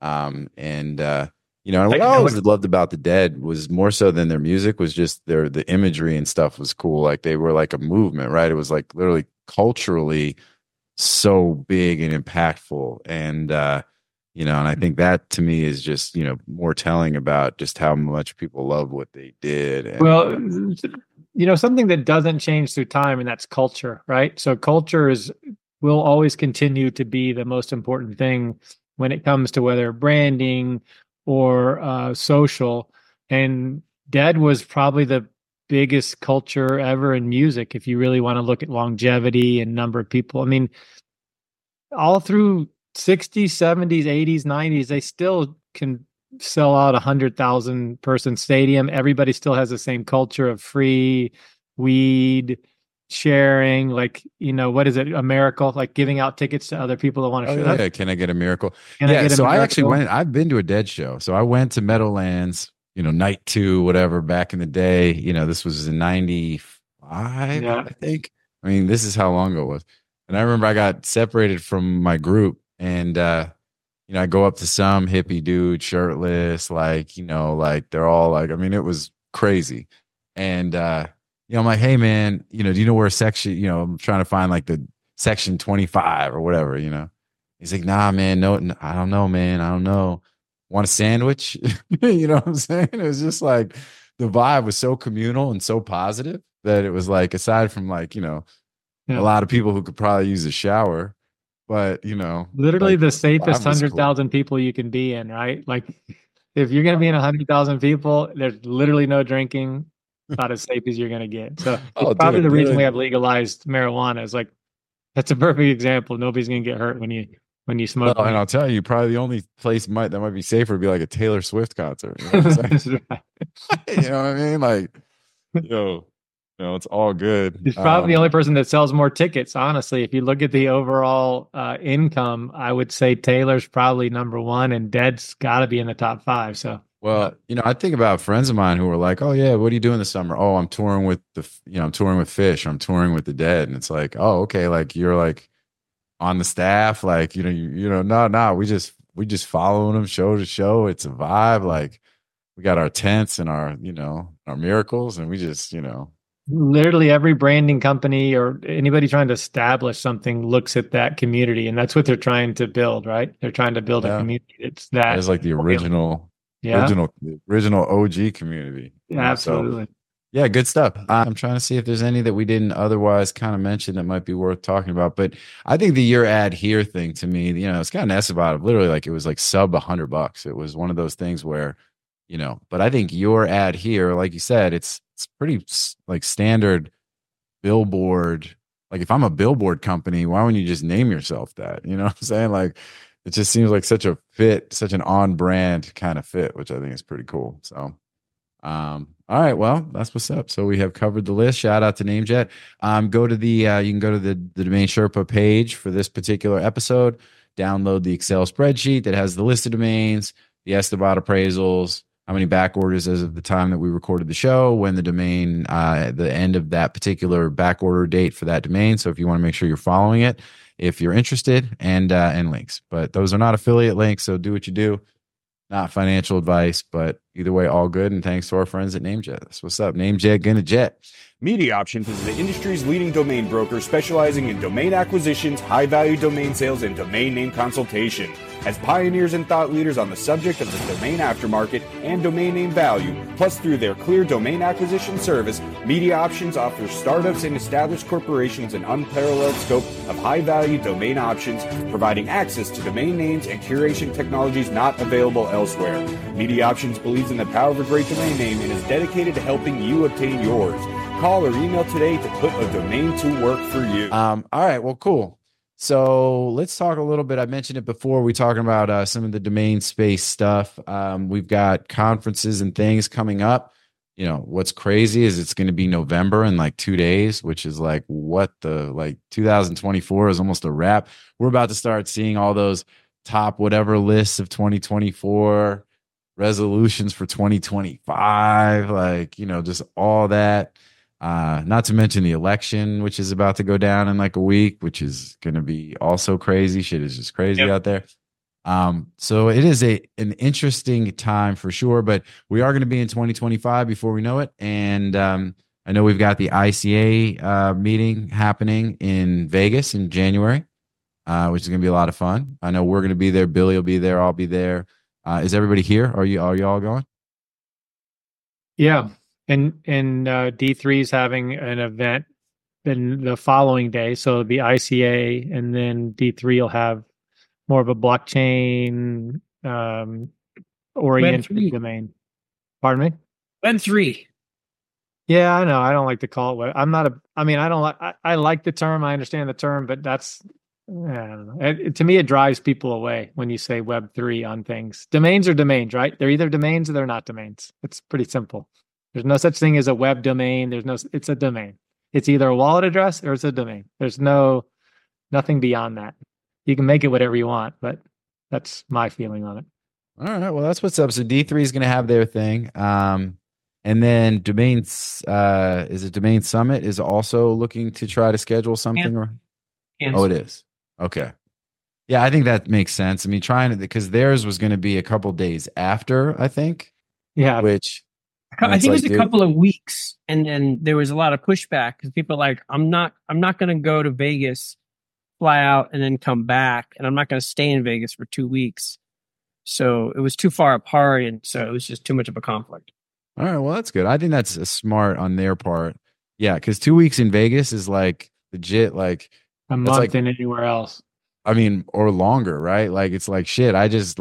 What I always loved about the Dead was more so than their music was just the imagery and stuff was cool. Like they were like a movement, right? It was like literally culturally so big and impactful. And, and I think that to me is just, more telling about just how much people love what they did. And, something that doesn't change through time, and that's culture, right? So culture will always continue to be the most important thing when it comes to whether branding or social. And Dead was probably the biggest culture ever in music, if you really want to look at longevity and number of people. I mean, all through 60s, 70s, 80s, 90s, they still can sell out 100,000 person stadium, everybody still has the same culture of free weed sharing. Like, what is it? A miracle, like giving out tickets to other people that want to Oh, show yeah. up. Can I get a miracle? Can I Yeah. get a So I actually miracle? I've been to a Dead show. So I went to Meadowlands, night 2, whatever, back in the day. This was in 95, Yeah. I think. I mean, this is how long ago it was. And I remember I got separated from my group and, I go up to some hippie dude, shirtless, like, like they're all like, I mean, it was crazy. And, I'm like, hey, man, do you know where section, I'm trying to find like the section 25 or whatever, He's like, nah, man, no, I don't know, man. I don't know. Want a sandwich? You know what I'm saying? It was just like the vibe was so communal and so positive that it was like, aside from like, a lot of people who could probably use a shower, but Literally like, the safest vibe was cool. 100,000 people you can be in, right? Like if you're going to be in 100,000 people, there's literally no drinking, about as safe as you're going to get. So it's probably dude, the reason really? we have legalized marijuana is like, that's a perfect example. Nobody's going to get hurt when you smoke. Well, and I'll tell you, probably the only place that might be safer would be like a Taylor Swift concert. You know what I'm saying? You know what I mean? Like, it's all good. He's probably the only person that sells more tickets. Honestly, if you look at the overall income, I would say Taylor's probably number one, and Dead's got to be in the top 5. So, well, I think about friends of mine who were like, "Oh yeah, what are you doing this summer?" "Oh, I'm touring with I'm touring with Fish. I'm touring with the Dead." And it's like, "Oh, okay, like you're like on the staff, like no, we just following them show to show. It's a vibe. Like we got our tents and our our miracles, and we just literally every branding company or anybody trying to establish something looks at that community, and that's what they're trying to build, right? They're trying to build a community. It's that is like the original OG community. Absolutely. So, yeah, good stuff. I'm trying to see if there's any that we didn't otherwise kind of mention that might be worth talking about. But I think the your ad here thing to me, it's kind of nice about it. Literally, like it was like sub $100. It was one of those things where, but I think your ad here, like you said, it's pretty like standard billboard. Like if I'm a billboard company, why wouldn't you just name yourself that? You know what I'm saying? Like it just seems like such a fit, such an on brand kind of fit, which I think is pretty cool. So, all right, well, that's what's up. So we have covered the list. Shout out to NameJet. Go to the you can go to the Domain Sherpa page for this particular episode. Download the Excel spreadsheet that has the list of domains, the Esterbot appraisals, how many back orders as of the time that we recorded the show, when the domain, the end of that particular back order date for that domain. So if you want to make sure you're following it, if you're interested, and links. But those are not affiliate links, so do what you do. Not financial advice, but either way, all good. And thanks to our friends at NameJet. That's what's up. NameJet, gonna jet. Media Options is the industry's leading domain broker specializing in domain acquisitions, high-value domain sales, and domain name consultation. As pioneers and thought leaders on the subject of the domain aftermarket and domain name value, plus through their clear domain acquisition service, Media Options offers startups and established corporations an unparalleled scope of high-value domain options, providing access to domain names and curation technologies not available elsewhere. Media Options believes in the power of a great domain name and is dedicated to helping you obtain yours. Call or email today to put a domain to work for you. All right, well, cool. So let's talk a little bit. I mentioned it before. We're talking about some of the domain space stuff. We've got conferences and things coming up. What's crazy is it's going to be November in like 2 days, which is like 2024 is almost a wrap. We're about to start seeing all those top whatever lists of 2024 resolutions for 2025, like, just all that. Not to mention the election, which is about to go down in like a week, which is going to be also crazy. Shit is just crazy out there. So it is an interesting time for sure, but we are going to be in 2025 before we know it. And I know we've got the ICA meeting happening in Vegas in January, which is going to be a lot of fun. I know we're going to be there. Billy will be there. I'll be there. Is everybody here? Are you all going? Yeah. And D3 is having an event in the following day. So it'll be ICA, and then D3 will have more of a blockchain oriented domain. Pardon me? Web3. Yeah, I know. I don't like to call it web. I like the term. I understand the term, but that's I don't know. To me, it drives people away when you say Web3 on things. Domains are domains, right? They're either domains or they're not domains. It's pretty simple. There's no such thing as a web domain. It's a domain. It's either a wallet address or it's a domain. There's nothing beyond that. You can make it whatever you want, but that's my feeling on it. All right. Well, that's what's up. So D3 is going to have their thing. And then Domains, is it Domain Summit is also looking to try to schedule something? Oh, it is. Okay. Yeah, I think that makes sense. I mean, because theirs was going to be a couple days after, I think. Yeah. Which I think it was a couple of weeks, and then there was a lot of pushback because people are like, I'm not going to go to Vegas, fly out, and then come back, and I'm not going to stay in Vegas for 2 weeks. So it was too far apart, and so it was just too much of a conflict. All right, well, that's good. I think that's smart on their part. Yeah, because 2 weeks in Vegas is like legit, like a month in anywhere else. I mean, or longer, right? Like it's like shit. I just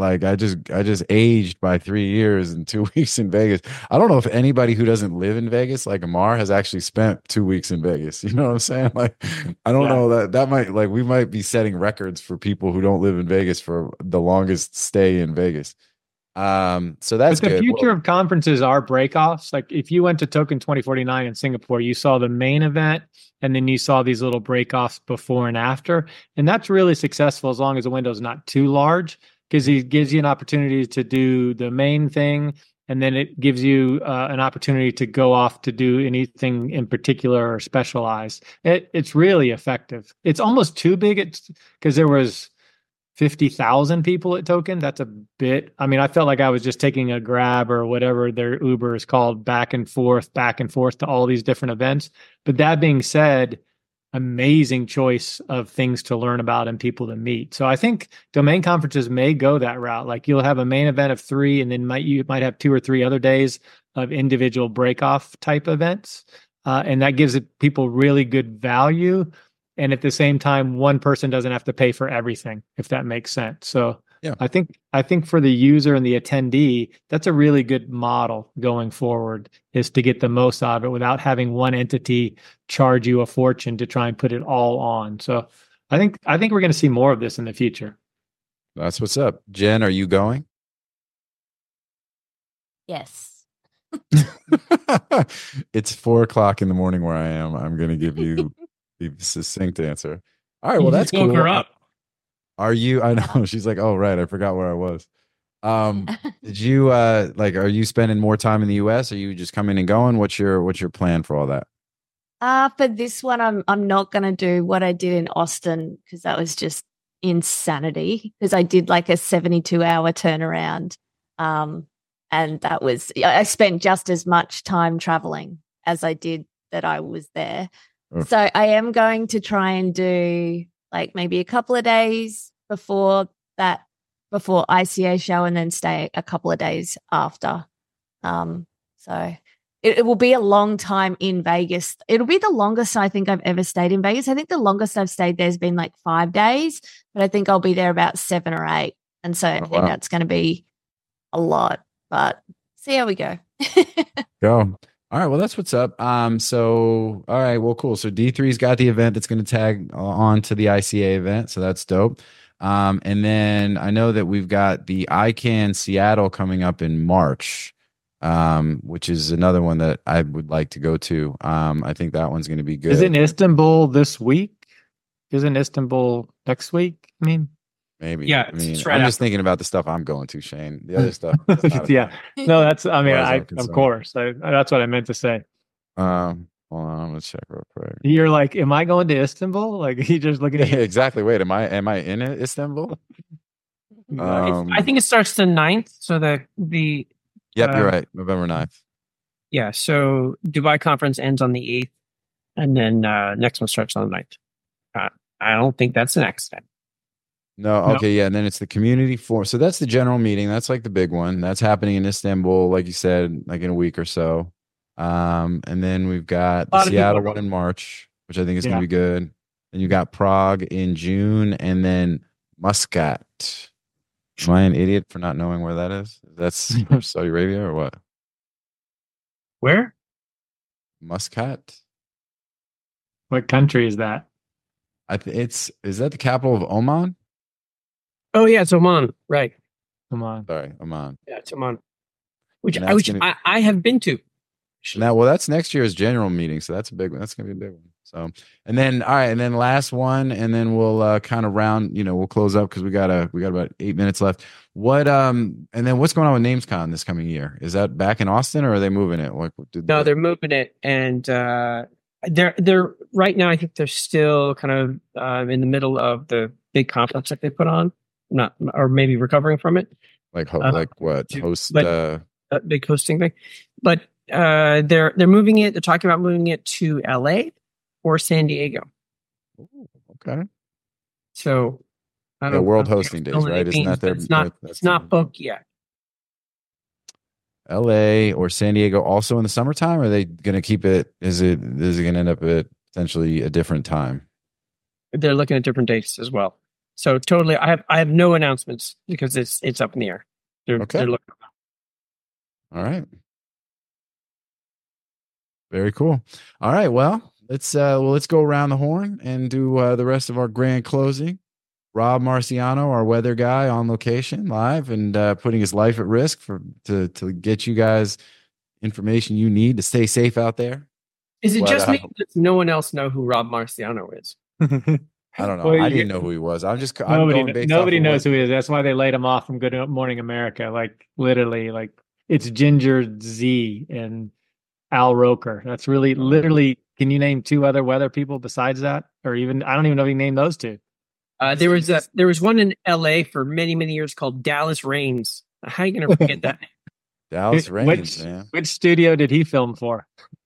aged by 3 years in 2 weeks in Vegas. I don't know if anybody who doesn't live in Vegas, like Amar, has actually spent 2 weeks in Vegas. You know what I'm saying? Like, I don't know that might we might be setting records for people who don't live in Vegas for the longest stay in Vegas. So that's good. The future of conferences are breakoffs. Like if you went to Token 2049 in Singapore, you saw the main event and then you saw these little breakoffs before and after. And that's really successful as long as the window is not too large, because it gives you an opportunity to do the main thing. And then it gives you an opportunity to go off to do anything in particular or specialize. It's really effective. It's almost too big because there was 50,000 people at Token. That's a bit. I mean, I felt like I was just taking a Grab or whatever their Uber is called back and forth to all these different events. But that being said, amazing choice of things to learn about and people to meet. So I think domain conferences may go that route. Like you'll have a main event of 3, and then you might have 2 or 3 other days of individual break-off type events. And that gives people really good value. And at the same time, one person doesn't have to pay for everything, if that makes sense. So yeah. I think for the user and the attendee, that's a really good model going forward, is to get the most out of it without having one entity charge you a fortune to try and put it all on. So I think we're going to see more of this in the future. That's what's up. Jen, are you going? Yes. It's 4:00 in the morning where I am. I'm going to give you the succinct answer. All right, well, that's cool. Woke her up. Are you? I know. She's like, oh, right. I forgot where I was. Did you are you spending more time in the US? Are you just coming and going? What's your plan for all that? For this one, I'm not going to do what I did in Austin, because that was just insanity, because I did like a 72-hour turnaround. And that was, I spent just as much time traveling as I did that I was there. Oh. So I am going to try and do like maybe a couple of days before ICA show, and then stay a couple of days after. So it will be a long time in Vegas. It'll be the longest I think I've ever stayed in Vegas. I think the longest I've stayed there has been like 5 days, but I think I'll be there about 7 or 8. And so I think that's going to be a lot, but see how we go. Go. All right, well, that's what's up. So, all right, well, cool. So D3's got the event that's going to tag on to the ICA event, so that's dope. And then I know that we've got the ICANN Seattle coming up in March, which is another one that I would like to go to. I think that one's going to be good. Isn't Istanbul this week? Isn't Istanbul next week? I mean, maybe. Yeah, I mean, I'm just thinking about the stuff I'm going to, Shane. The other stuff. Yeah. No, that's, I mean, of course. That's what I meant to say. Hold on, I'm gonna check real quick. You're like, am I going to Istanbul? Like, you just looking at exactly. Wait, am I in Istanbul? I think it starts the 9th. So the Yep, you're right. November 9th. Yeah. So Dubai conference ends on the 8th, and then next one starts on the 9th. I don't think that's an accident. No, okay, yeah, and then it's the community forum. So that's the general meeting. That's like the big one. That's happening in Istanbul, like you said, like in a week or so. And then we've got the Seattle one in March, which I think is going to be good. And you got Prague in June, and then Muscat. Am I an idiot for not knowing where that is? That's Saudi Arabia or what? Where? Muscat. What country is that? Is that the capital of Oman? Oh yeah, it's Oman, right? Come on. Sorry, Oman. Yeah, it's Oman, which And I that's which gonna- I have been to. Now, well, that's next year's general meeting, so that's a big one. That's gonna be a big one. So, and then all right, and then last one, and then we'll kind of round. We'll close up because we got about 8 minutes left. And then what's going on with NamesCon this coming year? Is that back in Austin, or are they moving it? No, they're moving it, and they're right now. I think they're still kind of in the middle of the big conference that they put on, not or maybe recovering from it. like to- host. but- Big hosting thing, but they're moving it. They're talking about moving it to LA or San Diego. Okay. So I Yeah, don't World know. Hosting Days, Still in right? the Isn't that meetings, their? but it's not. that's It's not booked yet. LA or San Diego also in the summertime? Or are they going to keep it? Is it going to end up at potentially a different time? They're looking at different dates as well. So totally, I have no announcements because it's up in the air. Okay. They're looking. All right. Very cool. All right. Well, let's go around the horn and do the rest of our grand closing. Rob Marciano, our weather guy, on location live and putting his life at risk to get you guys information you need to stay safe out there. Is it Well, just me? Does no one else know who Rob Marciano is? I don't know. Well, I you- didn't know who he was. I'm going Nobody, based nobody off of knows what- who he is. That's why they laid him off from Good Morning America. Like literally, like it's Ginger Z and Al Roker. That's really literally. Can you name two other weather people besides that, or even I don't even know if you can name those two. There was one in L.A. for many years called Dallas Rains. How are you going to forget that? Dallas Which- Reigns, man. Which studio did he film for?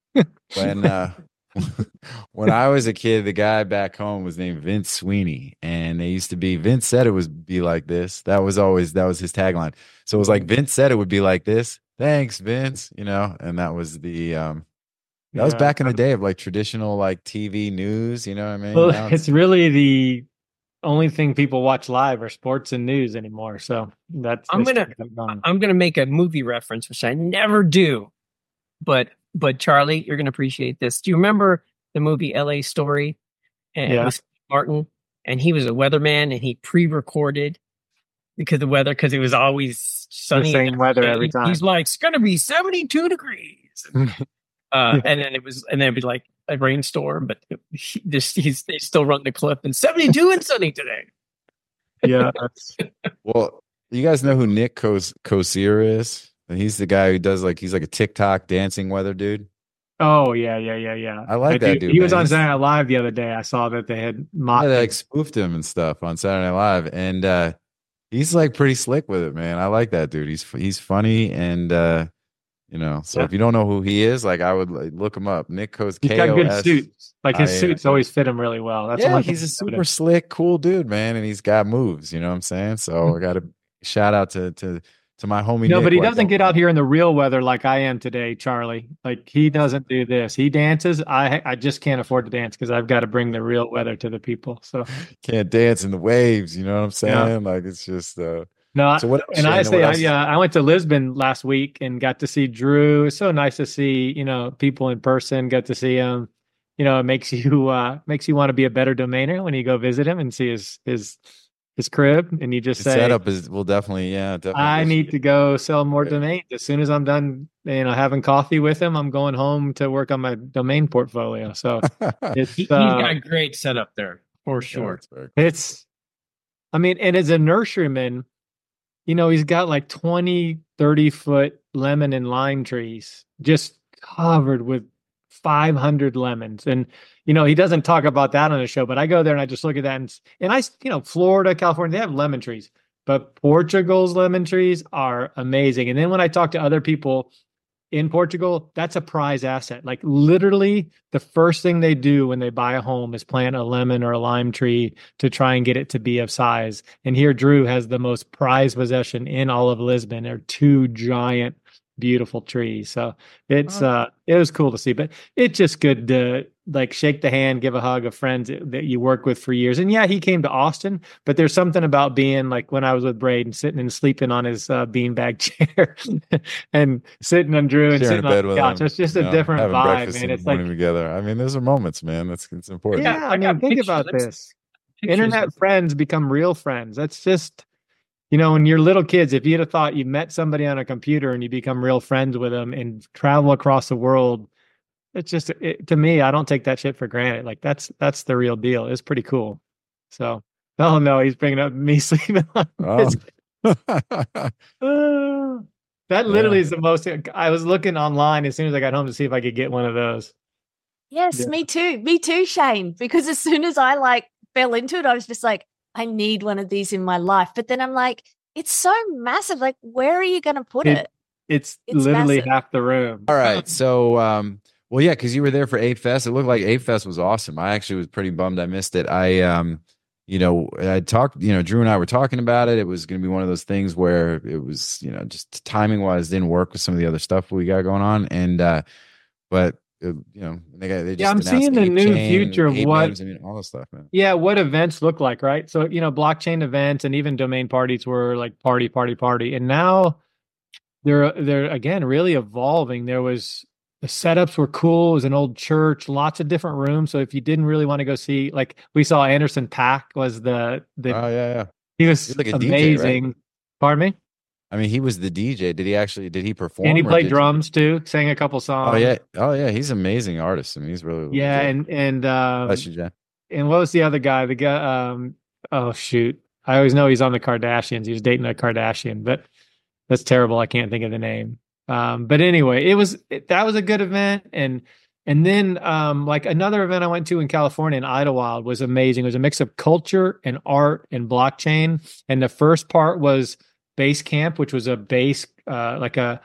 When I was a kid, the guy back home was named Vince Sweeney, and they used to be Vince said it would be like this. That was his tagline. So it was like Vince said it would be like this. Thanks, Vince. And that was the that was Yeah. back in the day of like traditional like TV news. You know what I mean? Well, Now it's really the only thing people watch live are sports and news anymore. So that's I'm it's gonna- kind of gone. I'm going to make a movie reference, which I never do. But Charlie, you're going to appreciate this. Do you remember the movie L.A. Story? And Yeah. with Martin, and he was a weatherman, and he pre-recorded because the weather, because it was always sunny. same weather And every time. He's like, it's going to be 72 degrees. And then it'd be like a rainstorm, but they still run the clip and 72 and sunny today. Yeah, that's, well, you guys know who Nick Kosier is? And he's the guy who does he's like a TikTok dancing weather dude. oh yeah. I like that dude, He was man. on Saturday Night Live the other day. I saw that they had Yeah, mocked they him. like spoofed him and stuff on Saturday Night Live, and he's like pretty slick with it, man. I like that dude. He's funny, and so Yeah. if you don't know who he is, I would look him up. Nick Kos. He's got good K-O-S. suits. Like his I- suits always fit him really well. That's the Yeah, one he's a thing super slick, cool dude, man, and he's got moves. You know what I'm saying? Mm-hmm. So I got to shout out to my homie. No, Nick, but he who I doesn't don't get know. out here in the real weather like I am today, Charlie. Like he doesn't do this. He dances. I just can't afford to dance because I've got to bring the real weather to the people. So Can't dance in the waves. You know what I'm saying? Yeah. Like it's just. no, So what else, and I Shannon? say, What else? I went to Lisbon last week and got to see Drew. It's so nice to see, people in person, got to see him. It makes you want to be a better domainer when you go visit him and see his crib. And you just The say, setup will definitely. I need to go sell more domains. As soon as I'm done, having coffee with him, I'm going home to work on my domain portfolio. So it's, He's got a great setup there for sure. it's, and as a nurseryman, he's got like 20, 30-foot lemon and lime trees just covered with 500 lemons. And, he doesn't talk about that on the show, but I go there and I just look at that and Florida, California, they have lemon trees, but Portugal's lemon trees are amazing. And then when I talk to other people in Portugal, that's a prize asset. Like literally the first thing they do when they buy a home is plant a lemon or a lime tree to try and get it to be of size. And here Drew has the most prized possession in all of Lisbon. They're two giant, beautiful trees. So it's it was cool to see, but it's just good to like shake the hand, give a hug of friends that you work with for years. And yeah, he came to Austin, but there's something about being like when I was with Braden, sitting and sleeping on his beanbag chair and sitting on Drew and Sharing sitting a bed on the with couch. him, It's just you a know, different having vibe, breakfast man. in the It's like, morning together. I mean, those are moments, man. It's important. yeah, I got mean, think pictures. about Let me see this. pictures Internet of- friends become real friends. That's just, when you're little kids, if you'd have thought you met somebody on a computer and you become real friends with them and travel across the world, it's just, to me, I don't take that shit for granted. Like that's the real deal. It's pretty cool. So, oh no, he's bringing up me sleeping on Oh. his. That literally is the most. I was looking online as soon as I got home to see if I could get one of those. Yes, Yeah. me too, Shane. Because as soon as I like fell into it, I was just like, I need one of these in my life. But then I'm like, it's so massive. Like, where are you going to put it? It's It's literally massive. half the room. All right. So, well, yeah, because you were there for Ape Fest. It looked like Ape Fest was awesome. I actually was pretty bummed I missed it. I talked, Drew and I were talking about it. It was going to be one of those things where it was, just timing wise didn't work with some of the other stuff we got going on. And, but, they just I'm announced seeing the Ape new Chain, future of Ape what- Names, all this stuff, man. Yeah, what events look like, right? So, blockchain events and even domain parties were like party. And now they're again really evolving. The setups were cool. It was an old church, lots of different rooms. So if you didn't really want to go see, like we saw Anderson .Paak was the Oh, yeah. he was He's like a DJ, right? amazing. Pardon me? I mean, he was the DJ. Did he perform? And he or played did- drums too, sang a couple songs. Oh, yeah. He's an amazing artist. I mean, he's really Yeah, legit. and Bless you, Jen. and what was the other guy? The guy, oh shoot, I always know he's on the Kardashians. He was dating a Kardashian, but that's terrible. I can't think of the name. But anyway, that was a good event, and then like another event I went to in California in Idlewild was amazing. It was a mix of culture and art and blockchain, and the first part was Base Camp, which was a base like an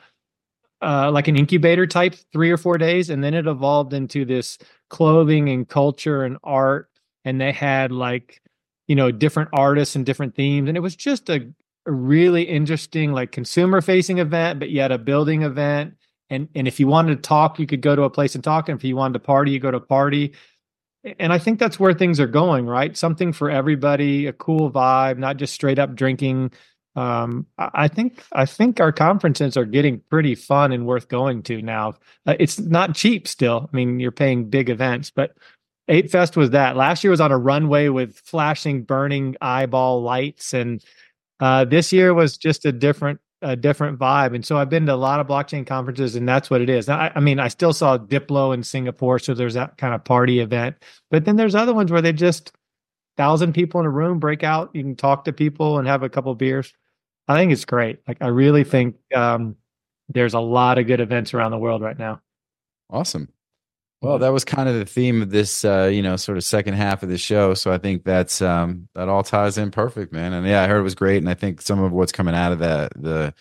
incubator type 3 or 4 days, and then it evolved into this clothing and culture and art, and they had like different artists and different themes, and it was just a really interesting like consumer facing event, but yet a building event. And if you wanted to talk, you could go to a place and talk, and if you wanted to party, you go to a party. And I think that's where things are going, right? Something for everybody, a cool vibe, not just straight up drinking. I think our conferences are getting pretty fun and worth going to now. It's not cheap still. I mean, you're paying big events, but Ape Fest was that. Last year was on a runway with flashing, burning eyeball lights, and this year was just a different vibe. And so I've been to a lot of blockchain conferences, and that's what it is. Now, I mean, I still saw Diplo in Singapore, so there's that kind of party event. But then there's other ones where they just 1,000 people in a room, break out, you can talk to people and have a couple of beers. I think it's great. Like, I really think there's a lot of good events around the world right now. Awesome. Well, that was kind of the theme of this, sort of second half of the show. So I think that all ties in perfect, man. And yeah, I heard it was great. And I think some of what's coming out of that,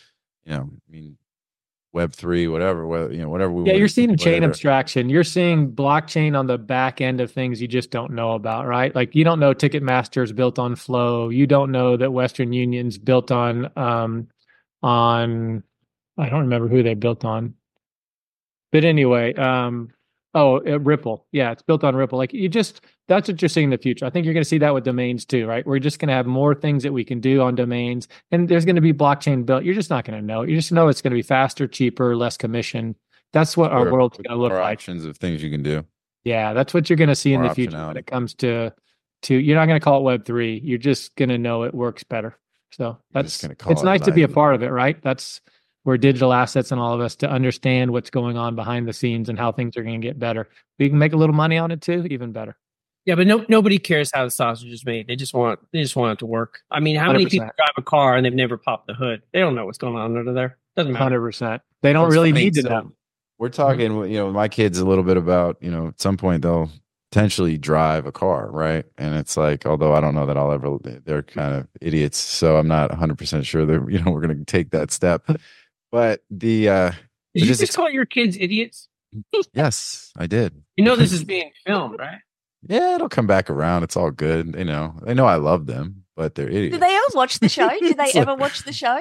Web3, whatever we Yeah, you're seeing whatever. chain abstraction. You're seeing blockchain on the back end of things you just don't know about, right? Like you don't know Ticketmaster's built on Flow. You don't know that Western Union's built on I don't remember who they built on. But anyway, Ripple. Yeah, it's built on Ripple. Like that's what you're seeing in the future. I think you're going to see that with domains too, right? We're just going to have more things that we can do on domains, and there's going to be blockchain built. You're just not going to know. You just know it's going to be faster, cheaper, less commission. That's what our world's going to look more like. options of things you can do. Yeah, that's what you're going to see in More the future optionality. when it comes to you're not going to call it Web3. You're just going to know it works better. So just gonna call it's it nice to be a life. part of it, right? That's where digital assets and all of us to understand what's going on behind the scenes and how things are going to get better. We can make a little money on it too, even better. Yeah, but nobody cares how the sausage is made. They just want it to work. I mean, how many 100%. people drive a car and they've never popped the hood? They don't know what's going on under there. Doesn't matter. 100%. They don't That's really funny. need to So know. We're talking, with my kids a little bit about, at some point they'll potentially drive a car, right? And it's like, although I don't know that they're kind of idiots, so I'm not 100% sure that we're going to take that step. But Did you just call your kids idiots? yes, I did. You know this is being filmed, right? Yeah, it'll come back around. It's all good. They know I love them, but they're idiots. Do they ever watch the show? Do they It's ever like- watch the show?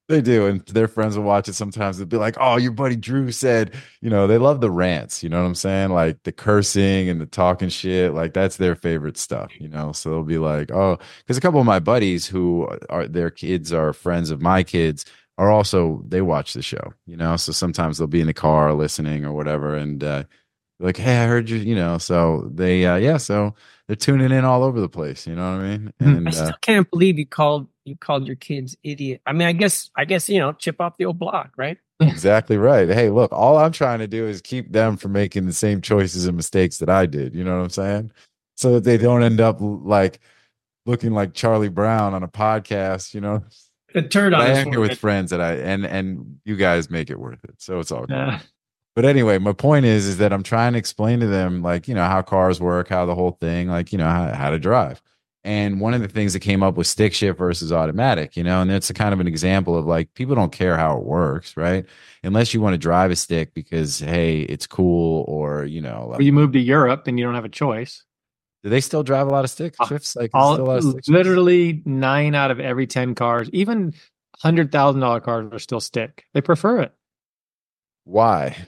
They do, and their friends will watch it sometimes. They'll be like, "Oh, your buddy Drew said," they love the rants. You know what I'm saying? Like the cursing and the talking shit. Like that's their favorite stuff. So they'll be like, "Oh," because a couple of my buddies who are their kids are friends of my kids are also they watch the show. So sometimes they'll be in the car listening or whatever, and like, "Hey, I heard you." So they so they're tuning in all over the place. You know what I mean? And I still can't believe you called your kids idiot. I mean, I guess chip off the old block, right? exactly right. Hey, look, all I'm trying to do is keep them from making the same choices and mistakes that I did. You know what I'm saying? So that they don't end up like looking like Charlie Brown on a podcast. A turd on I his hang here with forehead. friends that and you guys make it worth it. So it's all good. Yeah. But anyway, my point is that I'm trying to explain to them, like, how cars work, how the whole thing, like, how to drive. And one of the things that came up was stick shift versus automatic, and it's a kind of an example of like, people don't care how it works, right? Unless you want to drive a stick because, hey, it's cool or, Or you move to Europe and you don't have a choice. do they still drive a lot of stick shifts? Like, still a lot of stick shifts? Literally 9 out of every 10 cars, even $100,000 cars are still stick. They prefer it. Why?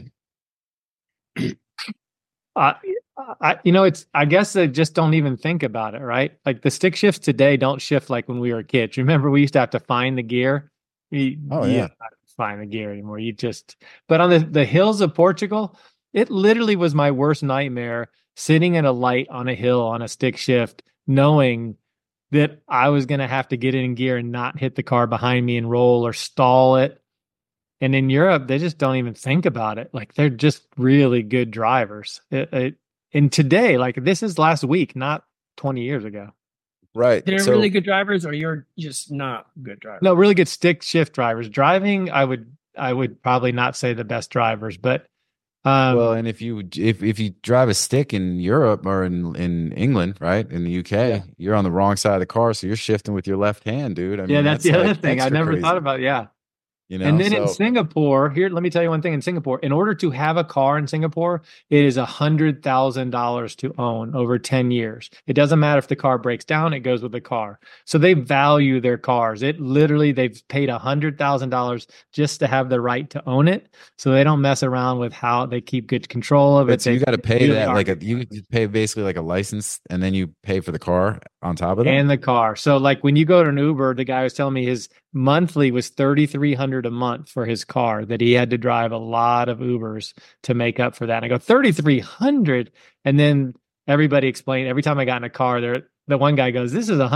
I guess they just don't even think about it, right? Like the stick shifts today don't shift like when we were kids. Remember, we used to have to find the gear. You don't find the gear anymore. But on the hills of Portugal, it literally was my worst nightmare sitting at a light on a hill on a stick shift, knowing that I was going to have to get in gear and not hit the car behind me and roll or stall it. And in Europe, they just don't even think about it. Like they're just really good drivers. And today, like this is last week, not 20 years ago. Right. They're really good drivers, or you're just not good drivers? No, really good stick shift drivers. Driving, I would probably not say the best drivers, but well, and if you drive a stick in Europe or in England, right, in the UK, you're on the wrong side of the car, so you're shifting with your left hand, dude. I mean, that's the other thing. I never crazy. thought about. Yeah. And And then in Singapore, here, let me tell you one thing. In Singapore, in order to have a car in Singapore, it is $100,000 to own over 10 years. It doesn't matter if the car breaks down, it goes with the car. So they value their cars. They've paid $100,000 just to have the right to own it. So they don't mess around with how they keep good control of it. So you got to pay that, you pay basically like a license, and then you pay for the car on top of that? And the car. So like when you go to an Uber, the guy was telling me his monthly was $3,300 a month for his car, that he had to drive a lot of Ubers to make up for that. And I go, $3,300. And then everybody explained, every time I got in a car there, the one guy goes, this is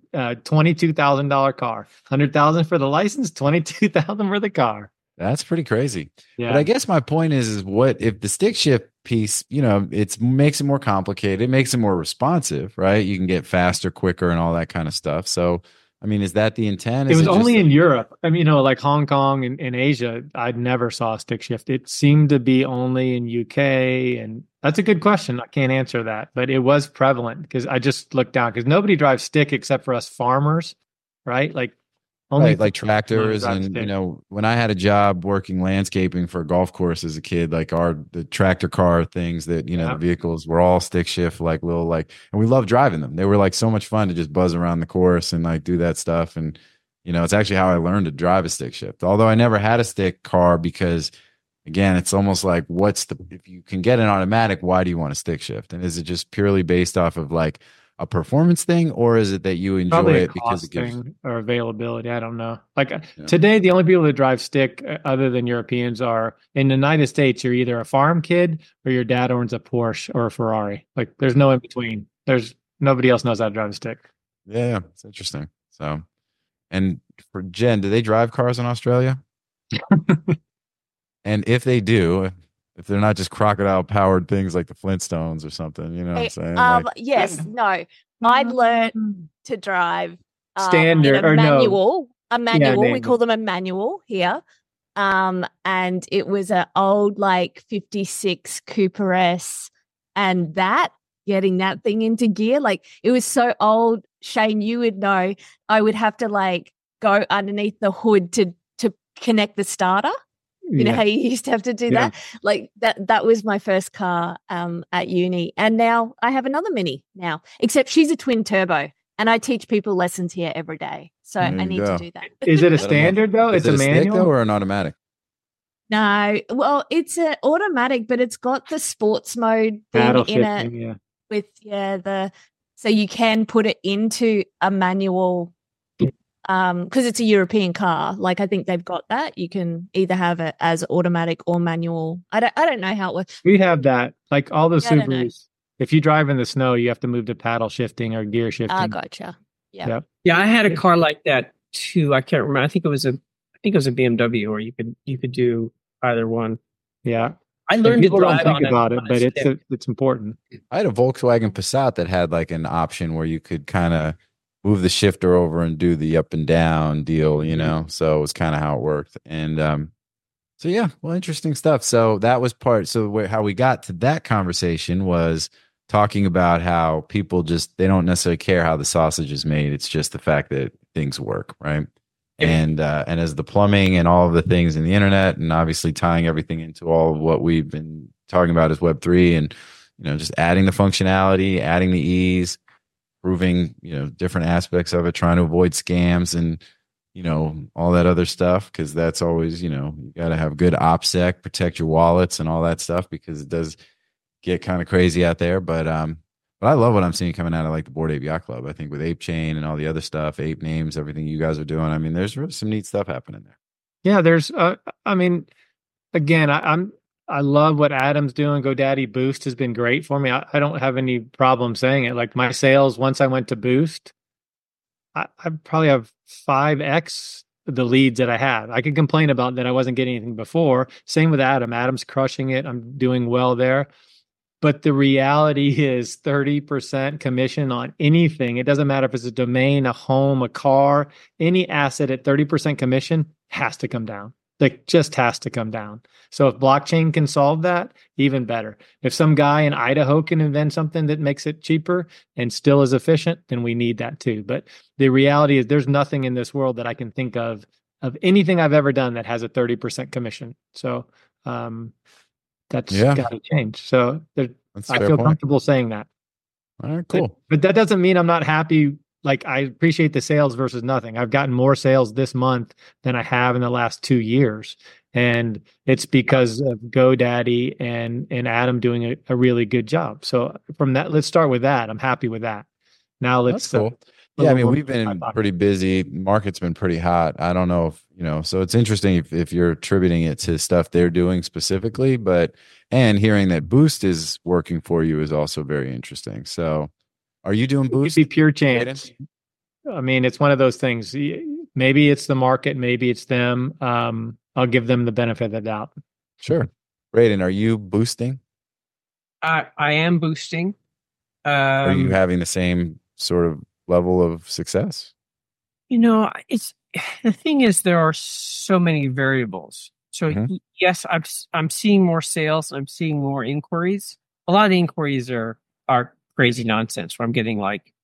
$122,000 car, $100,000 for the license, $22,000 for the car. That's pretty crazy. Yeah. But I guess my point is what if the stick shift piece, it makes it more complicated. It makes it more responsive, right? You can get faster, quicker, and all that kind of stuff. So, I mean, is that the intent? It was only in Europe. I mean, like Hong Kong and Asia, I never saw a stick shift. It seemed to be only in UK. And that's a good question. I can't answer that, but it was prevalent because I just looked down because nobody drives stick except for us farmers, right? Like only like tractors. And, stick. when I had a job working landscaping for a golf course as a kid, like the tractor car things that, the vehicles were all stick shift, like little, and we loved driving them. They were like so much fun to just buzz around the course and like do that stuff. And, it's actually how I learned to drive a stick shift, although I never had a stick car because again, it's almost like if you can get an automatic, why do you want a stick shift? And is it just purely based off of like a performance thing, or is it that you enjoy Probably it because it gives or availability? I don't know. Today, the only people that drive stick other than Europeans are in the United States. You're either a farm kid or your dad owns a Porsche or a Ferrari. Like there's no in between. There's nobody else knows how to drive a stick. Yeah, it's interesting. So, and for Jen, do they drive cars in Australia? And if they do, if they're not just crocodile powered things like the Flintstones or something, what I'm saying? Yes, no. I learned to drive standard or manual. No. A manual. Yeah, we call them a manual here. And it was an old 56 Cooper S, and getting that thing into gear, it was so old. Shane, you would know. I would have to go underneath the hood to connect the starter. You know how you used to have to do that? That was my first car at uni. And now I have another Mini now, except she's a twin turbo. And I teach people lessons here every day. So There I you need go. to do that. Is it a Let 'em know. standard though? Is It's it a stick, manual though, or an automatic? No, well, it's an automatic, but it's got the sports mode thing paddle in shifting. it Yeah. with so you can put it into a manual because it's a European car. Like I think they've got that. You can either have it as automatic or manual. I don't know how it works. We have that. Like all the Yeah, I don't know. Subarus. If you drive in the snow, you have to move to paddle shifting or gear shifting. Ah, gotcha. Yeah. Yep. Yeah, I had a car like that too. I can't remember. I think it was a BMW, or you could do either one. Yeah. I And learned to people don't drive think on about a, it, on a but stick. it's important. I had a Volkswagen Passat that had like an option where you could kind of move the shifter over and do the up and down deal, you know? So it was kind of how it worked. And so, yeah, well, interesting stuff. So that was part. So how we got to that conversation was talking about how people they don't necessarily care how the sausage is made. It's just the fact that things work, right? And as the plumbing and all of the things in the internet, and obviously tying everything into all of what we've been talking about as Web3, and just adding the functionality, adding the ease, proving different aspects of it, trying to avoid scams and all that other stuff, because that's always you got to have good OPSEC, protect your wallets and all that stuff, because it does get kind of crazy out there. But I love what I'm seeing coming out of like the Bored Ape Yacht Club. I think with Ape Chain and all the other stuff, Ape Names, everything you guys are doing. I mean, there's really some neat stuff happening there. Yeah, there's I mean, again, I love what Adam's doing. GoDaddy Boost has been great for me. I don't have any problem saying it. Like my sales, once I went to Boost, I probably have 5x the leads that I had. I could complain about that I wasn't getting anything before. Same with Adam. Adam's crushing it. I'm doing well there. But the reality is 30% commission on anything. It doesn't matter if it's a domain, a home, a car, any asset at 30% commission has to come down. Like just has to come down. So if blockchain can solve that, even better. If some guy in Idaho can invent something that makes it cheaper and still is efficient, then we need that too. But the reality is there's nothing in this world that I can think of anything I've ever done that has a 30% commission. So that's got to change. So I feel comfortable saying that. All right, cool. But that doesn't mean I'm not happy. Like I appreciate the sales versus nothing. I've gotten more sales this month than I have in the last 2 years. And it's because of GoDaddy and Adam doing a really good job. So from that, let's start with that. I'm happy with that. Now let's That's cool. Yeah, I mean, we've been pretty busy. Market's been pretty hot. I don't know if, so it's interesting if you're attributing it to stuff they're doing specifically, and hearing that Boost is working for you is also very interesting. So are you doing Boost? It'd be pure chance. I mean, it's one of those things. Maybe it's the market, maybe it's them. I'll give them the benefit of the doubt. Sure. Raiden, are you boosting? I am boosting. Are you having the same sort of level of success? It's the thing is there are so many variables. So yes, I'm seeing more sales. I'm seeing more inquiries. A lot of the inquiries are crazy nonsense. Where I'm getting like,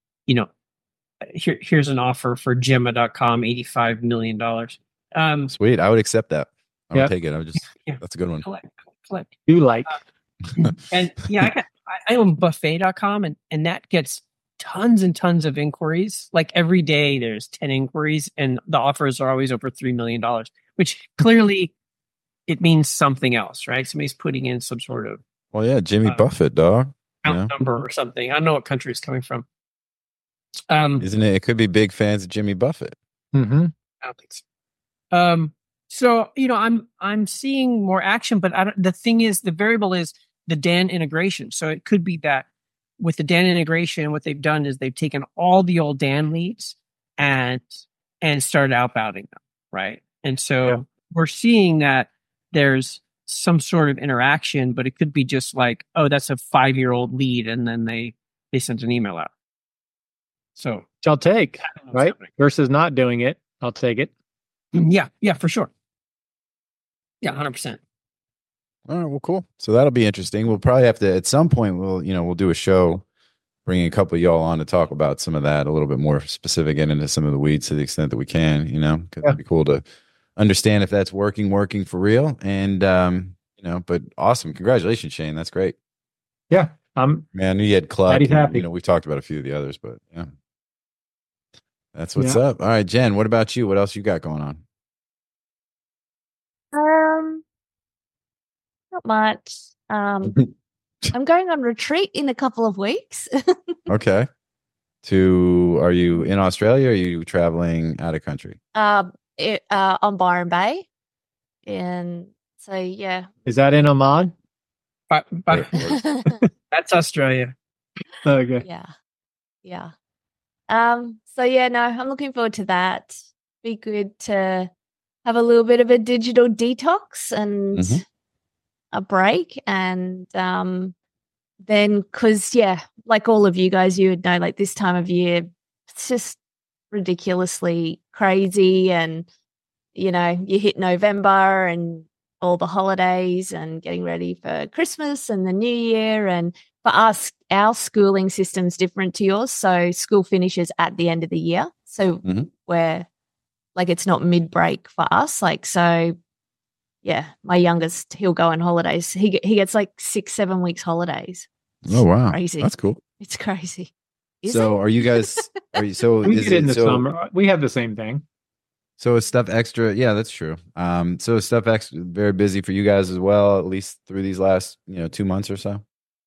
here's an offer for Gemma.com, $85 million. Sweet, I would accept that. I would Yep. take it. That's a good one. Collect. You like And yeah, I own buffet.com and that gets tons and tons of inquiries. Like every day there's 10 inquiries and the offers are always over $3 million, which clearly it means something else, right? Somebody's putting in some sort of Well, yeah, Jimmy Buffett, dog. number or something. I don't know what country it's coming from. Isn't it? It could be big fans of Jimmy Buffett. Mm-hmm. I don't think so. So I'm seeing more action, but the thing is, the variable is the Dan integration. So it could be that with the Dan integration, what they've done is they've taken all the old Dan leads and started outbounding them, right? And so we're seeing that there's some sort of interaction, but it could be just like, oh, that's a 5-year-old lead, and then they sent an email out. So Which I'll take, right? happening. Versus not doing it. I'll take it. Yeah, for sure. Yeah, 100%. All right, well, cool. So that'll be interesting. We'll probably have to at some point. We'll do a show, bringing a couple of y'all on to talk about some of that a little bit more specific, get into some of the weeds to the extent that we can. Because it'd be cool to understand if that's working for real. And but awesome, congratulations, Shane. That's great. Yeah, Man, I knew you had Cluck. Daddy's happy. We've talked about a few of the others, but yeah. That's what's up. All right, Jen, what about you? What else you got going on? Not much. I'm going on retreat in a couple of weeks. Okay. Are you in Australia or are you traveling out of country? On Byron Bay. And so, yeah. Is that in Oman? That's Australia. Okay. Yeah. Yeah. So yeah, no, I'm looking forward to that. Be good to have a little bit of a digital detox and a break. And then because like all of you guys, you would know, like this time of year, it's just ridiculously crazy. And you hit November and all the holidays and getting ready for Christmas and the New Year. And for us, our schooling system's different to yours. So school finishes at the end of the year. So we're like, it's not mid-break for us. Like, so yeah, my youngest, he'll go on holidays. He gets like 6-7 weeks holidays. Oh, wow. Crazy. That's cool. It's crazy. Are you guys, we get in the summer. We have the same thing. So is stuff extra? Yeah, that's true. So is stuff extra very busy for you guys as well, at least through these last, 2 months or so?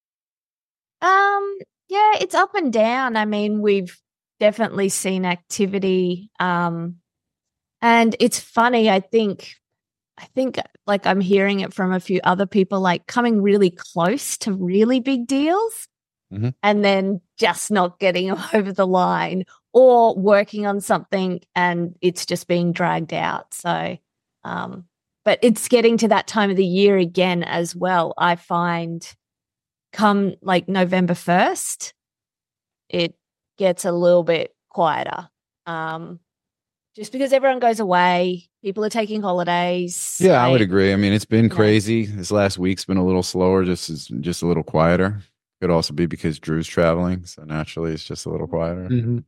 Yeah, it's up and down. I mean, we've definitely seen activity. And it's funny, I think like I'm hearing it from a few other people, like coming really close to really big deals and then just not getting over the line, or working on something and it's just being dragged out. So, but it's getting to that time of the year again as well. I find come like November 1st, it gets a little bit quieter. Just because everyone goes away, people are taking holidays. Yeah, I would agree. I mean, it's been crazy. This last week's been a little slower, just a little quieter. Could also be because Drew's traveling, so naturally it's just a little quieter.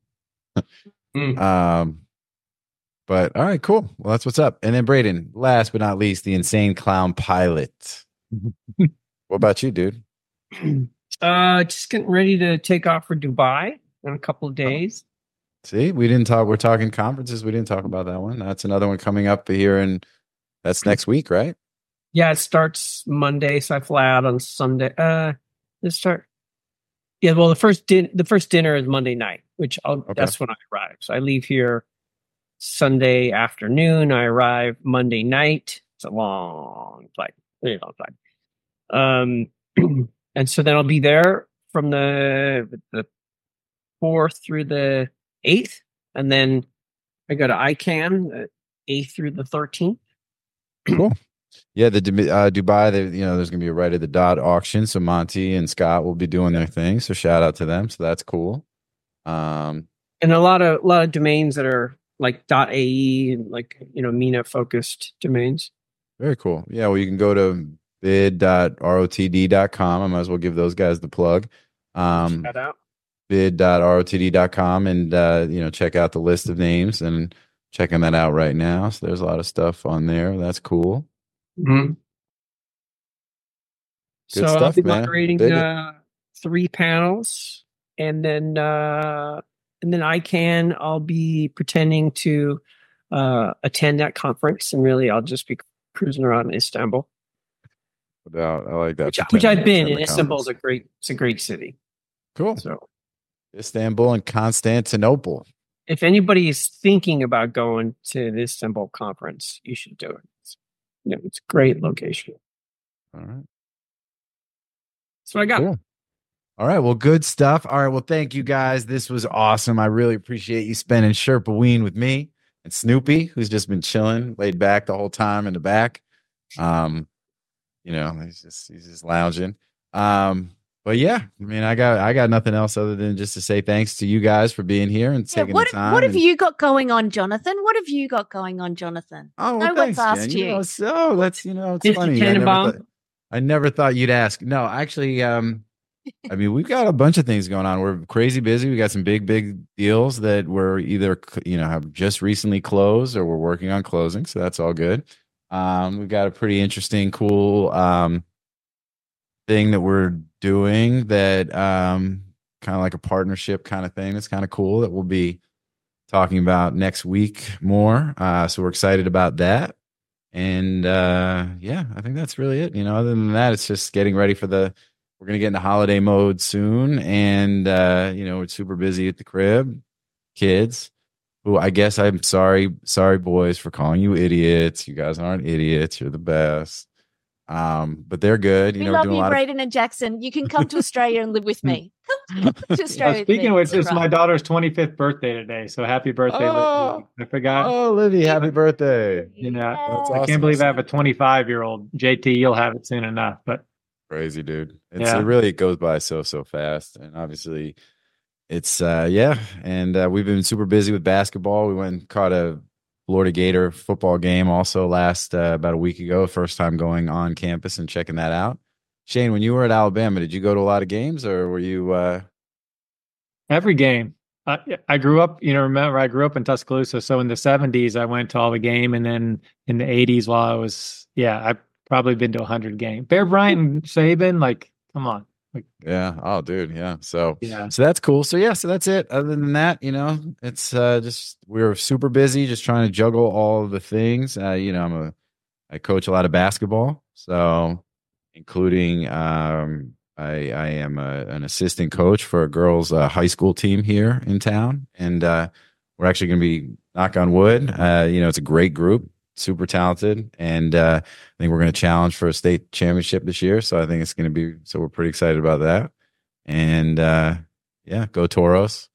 But all right, cool. Well, that's what's up. And then Braden, last but not least, the Insane Clown Pilot. What about you, dude? Just getting ready to take off for Dubai in a couple of days. See, we didn't talk. We're talking conferences. We didn't talk about that one. That's another one coming up here, and that's next week, right? Yeah, it starts Monday, so I fly out on Sunday. Yeah, well, the first dinner is Monday night, which that's when I arrive. So I leave here Sunday afternoon. I arrive Monday night. It's a long flight, really long flight. And so then I'll be there from the 4th through the 8th, and then I go to ICANN 8th through the 13th. Cool. Yeah, the Dubai, there's going to be a right at the dot auction. So Monty and Scott will be doing their thing. So shout out to them. So that's cool. And a lot of domains that are like .ae and like, MENA focused domains. Very cool. Yeah. Well, you can go to bid.rotd.com. I might as well give those guys the plug. Shout out. bid.rotd.com and, check out the list of names, and checking that out right now. So there's a lot of stuff on there. That's cool. Mm-hmm. So stuff, I'll be man. moderating 3 panels, and then I'll be pretending to attend that conference, and really I'll just be cruising around in Istanbul. I like that. Which I've been in. Istanbul is a great city. Cool. So Istanbul and Constantinople. If anybody is thinking about going to the Istanbul conference, you should do it. It's a great location. All right. That's what I got. Cool. All right. Well, good stuff. All right. Well, thank you guys. This was awesome. I really appreciate you spending Sherpaween with me and Snoopy, who's just been chilling, laid back the whole time in the back. He's just lounging. But yeah, I mean, I got nothing else other than just to say thanks to you guys for being here and taking the time. What have you got going on, Jonathan? What have you got going on, Jonathan? Oh, well, no thanks, one's asked Jen. you. So that's it's funny. I never thought you'd ask. No, actually, I mean, we've got a bunch of things going on. We're crazy busy. We got some big deals that we're either have just recently closed or we're working on closing. So that's all good. We've got a pretty interesting, cool thing that we're doing that kind of like a partnership kind of thing. That's kind of cool that we'll be talking about next week more. So we're excited about that. And yeah, I think that's really it. Other than that, it's just getting ready for we're going to get into holiday mode soon. And, we're super busy at the crib. Kids, who I guess I'm sorry, boys, for calling you idiots. You guys aren't idiots. You're the best. But they're good. We love you, Braden and Jackson. You can come to Australia and live with me. Come to Australia. Speaking of which, it's my daughter's 25th birthday today. So happy birthday, Livy. I forgot. Oh, Livy, happy birthday. That's awesome. I can't believe I have a 25-year-old. JT, you'll have it soon enough. But crazy, dude. It really goes by so fast. And obviously it's and we've been super busy with basketball. We went and caught a Florida Gator football game also last about a week ago. First time going on campus and checking that out. Shane, when you were at Alabama, did you go to a lot of games, or were you every game? I grew up, remember I grew up in Tuscaloosa. So in the 70s, I went to all the game. And then in the 80s, while I was, I've probably been to 100 games. Bear Bryant and Saban, come on. Yeah. Oh, dude. Yeah. So that's cool. So that's it. Other than that, it's just we're super busy, just trying to juggle all of the things. I coach a lot of basketball, so including I am an assistant coach for a girls' high school team here in town, and we're actually going to be, knock on wood. It's a great group. Super talented, and I think we're going to challenge for a state championship this year. So I think it's going to be. So we're pretty excited about that. And go Toros.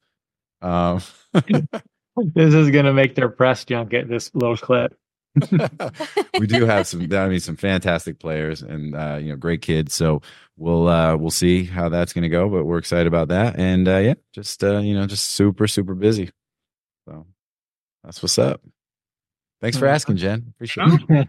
This is going to make their press junket. This little clip. We do have some fantastic players and great kids. So we'll see how that's going to go. But we're excited about that. And just super busy. So that's what's up. Thanks for asking, Jen. Appreciate it.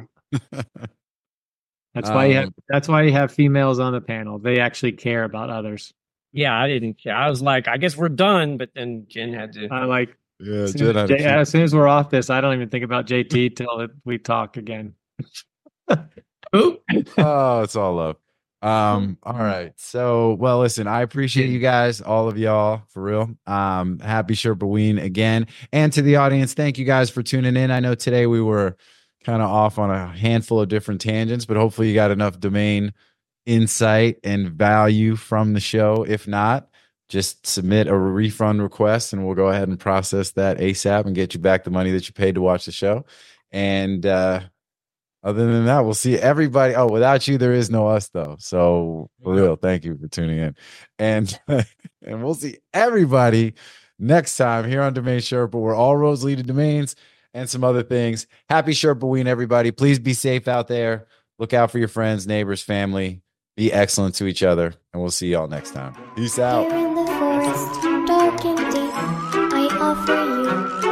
That's why you have females on the panel. They actually care about others. Yeah, I didn't care. I was like, I guess we're done, but then Jen had to. As soon as we're off this, I don't even think about JT till we talk again. Oh, it's all love. All right. So, listen, I appreciate you guys, all of y'all, for real. Happy Sherpaween again. And to the audience, thank you guys for tuning in. I know today we were kind of off on a handful of different tangents, but hopefully you got enough domain insight and value from the show. If not, just submit a refund request and we'll go ahead and process that ASAP and get you back the money that you paid to watch the show. And, other than that, we'll see everybody. Oh, without you, there is no us, though. So, for real, thank you for tuning in. And we'll see everybody next time here on Domain Sherpa, where all roads lead to domains and some other things. Happy Sherpaween, everybody. Please be safe out there. Look out for your friends, neighbors, family. Be excellent to each other. And we'll see y'all next time. Peace out. Here in the forest, dark and deep, I offer you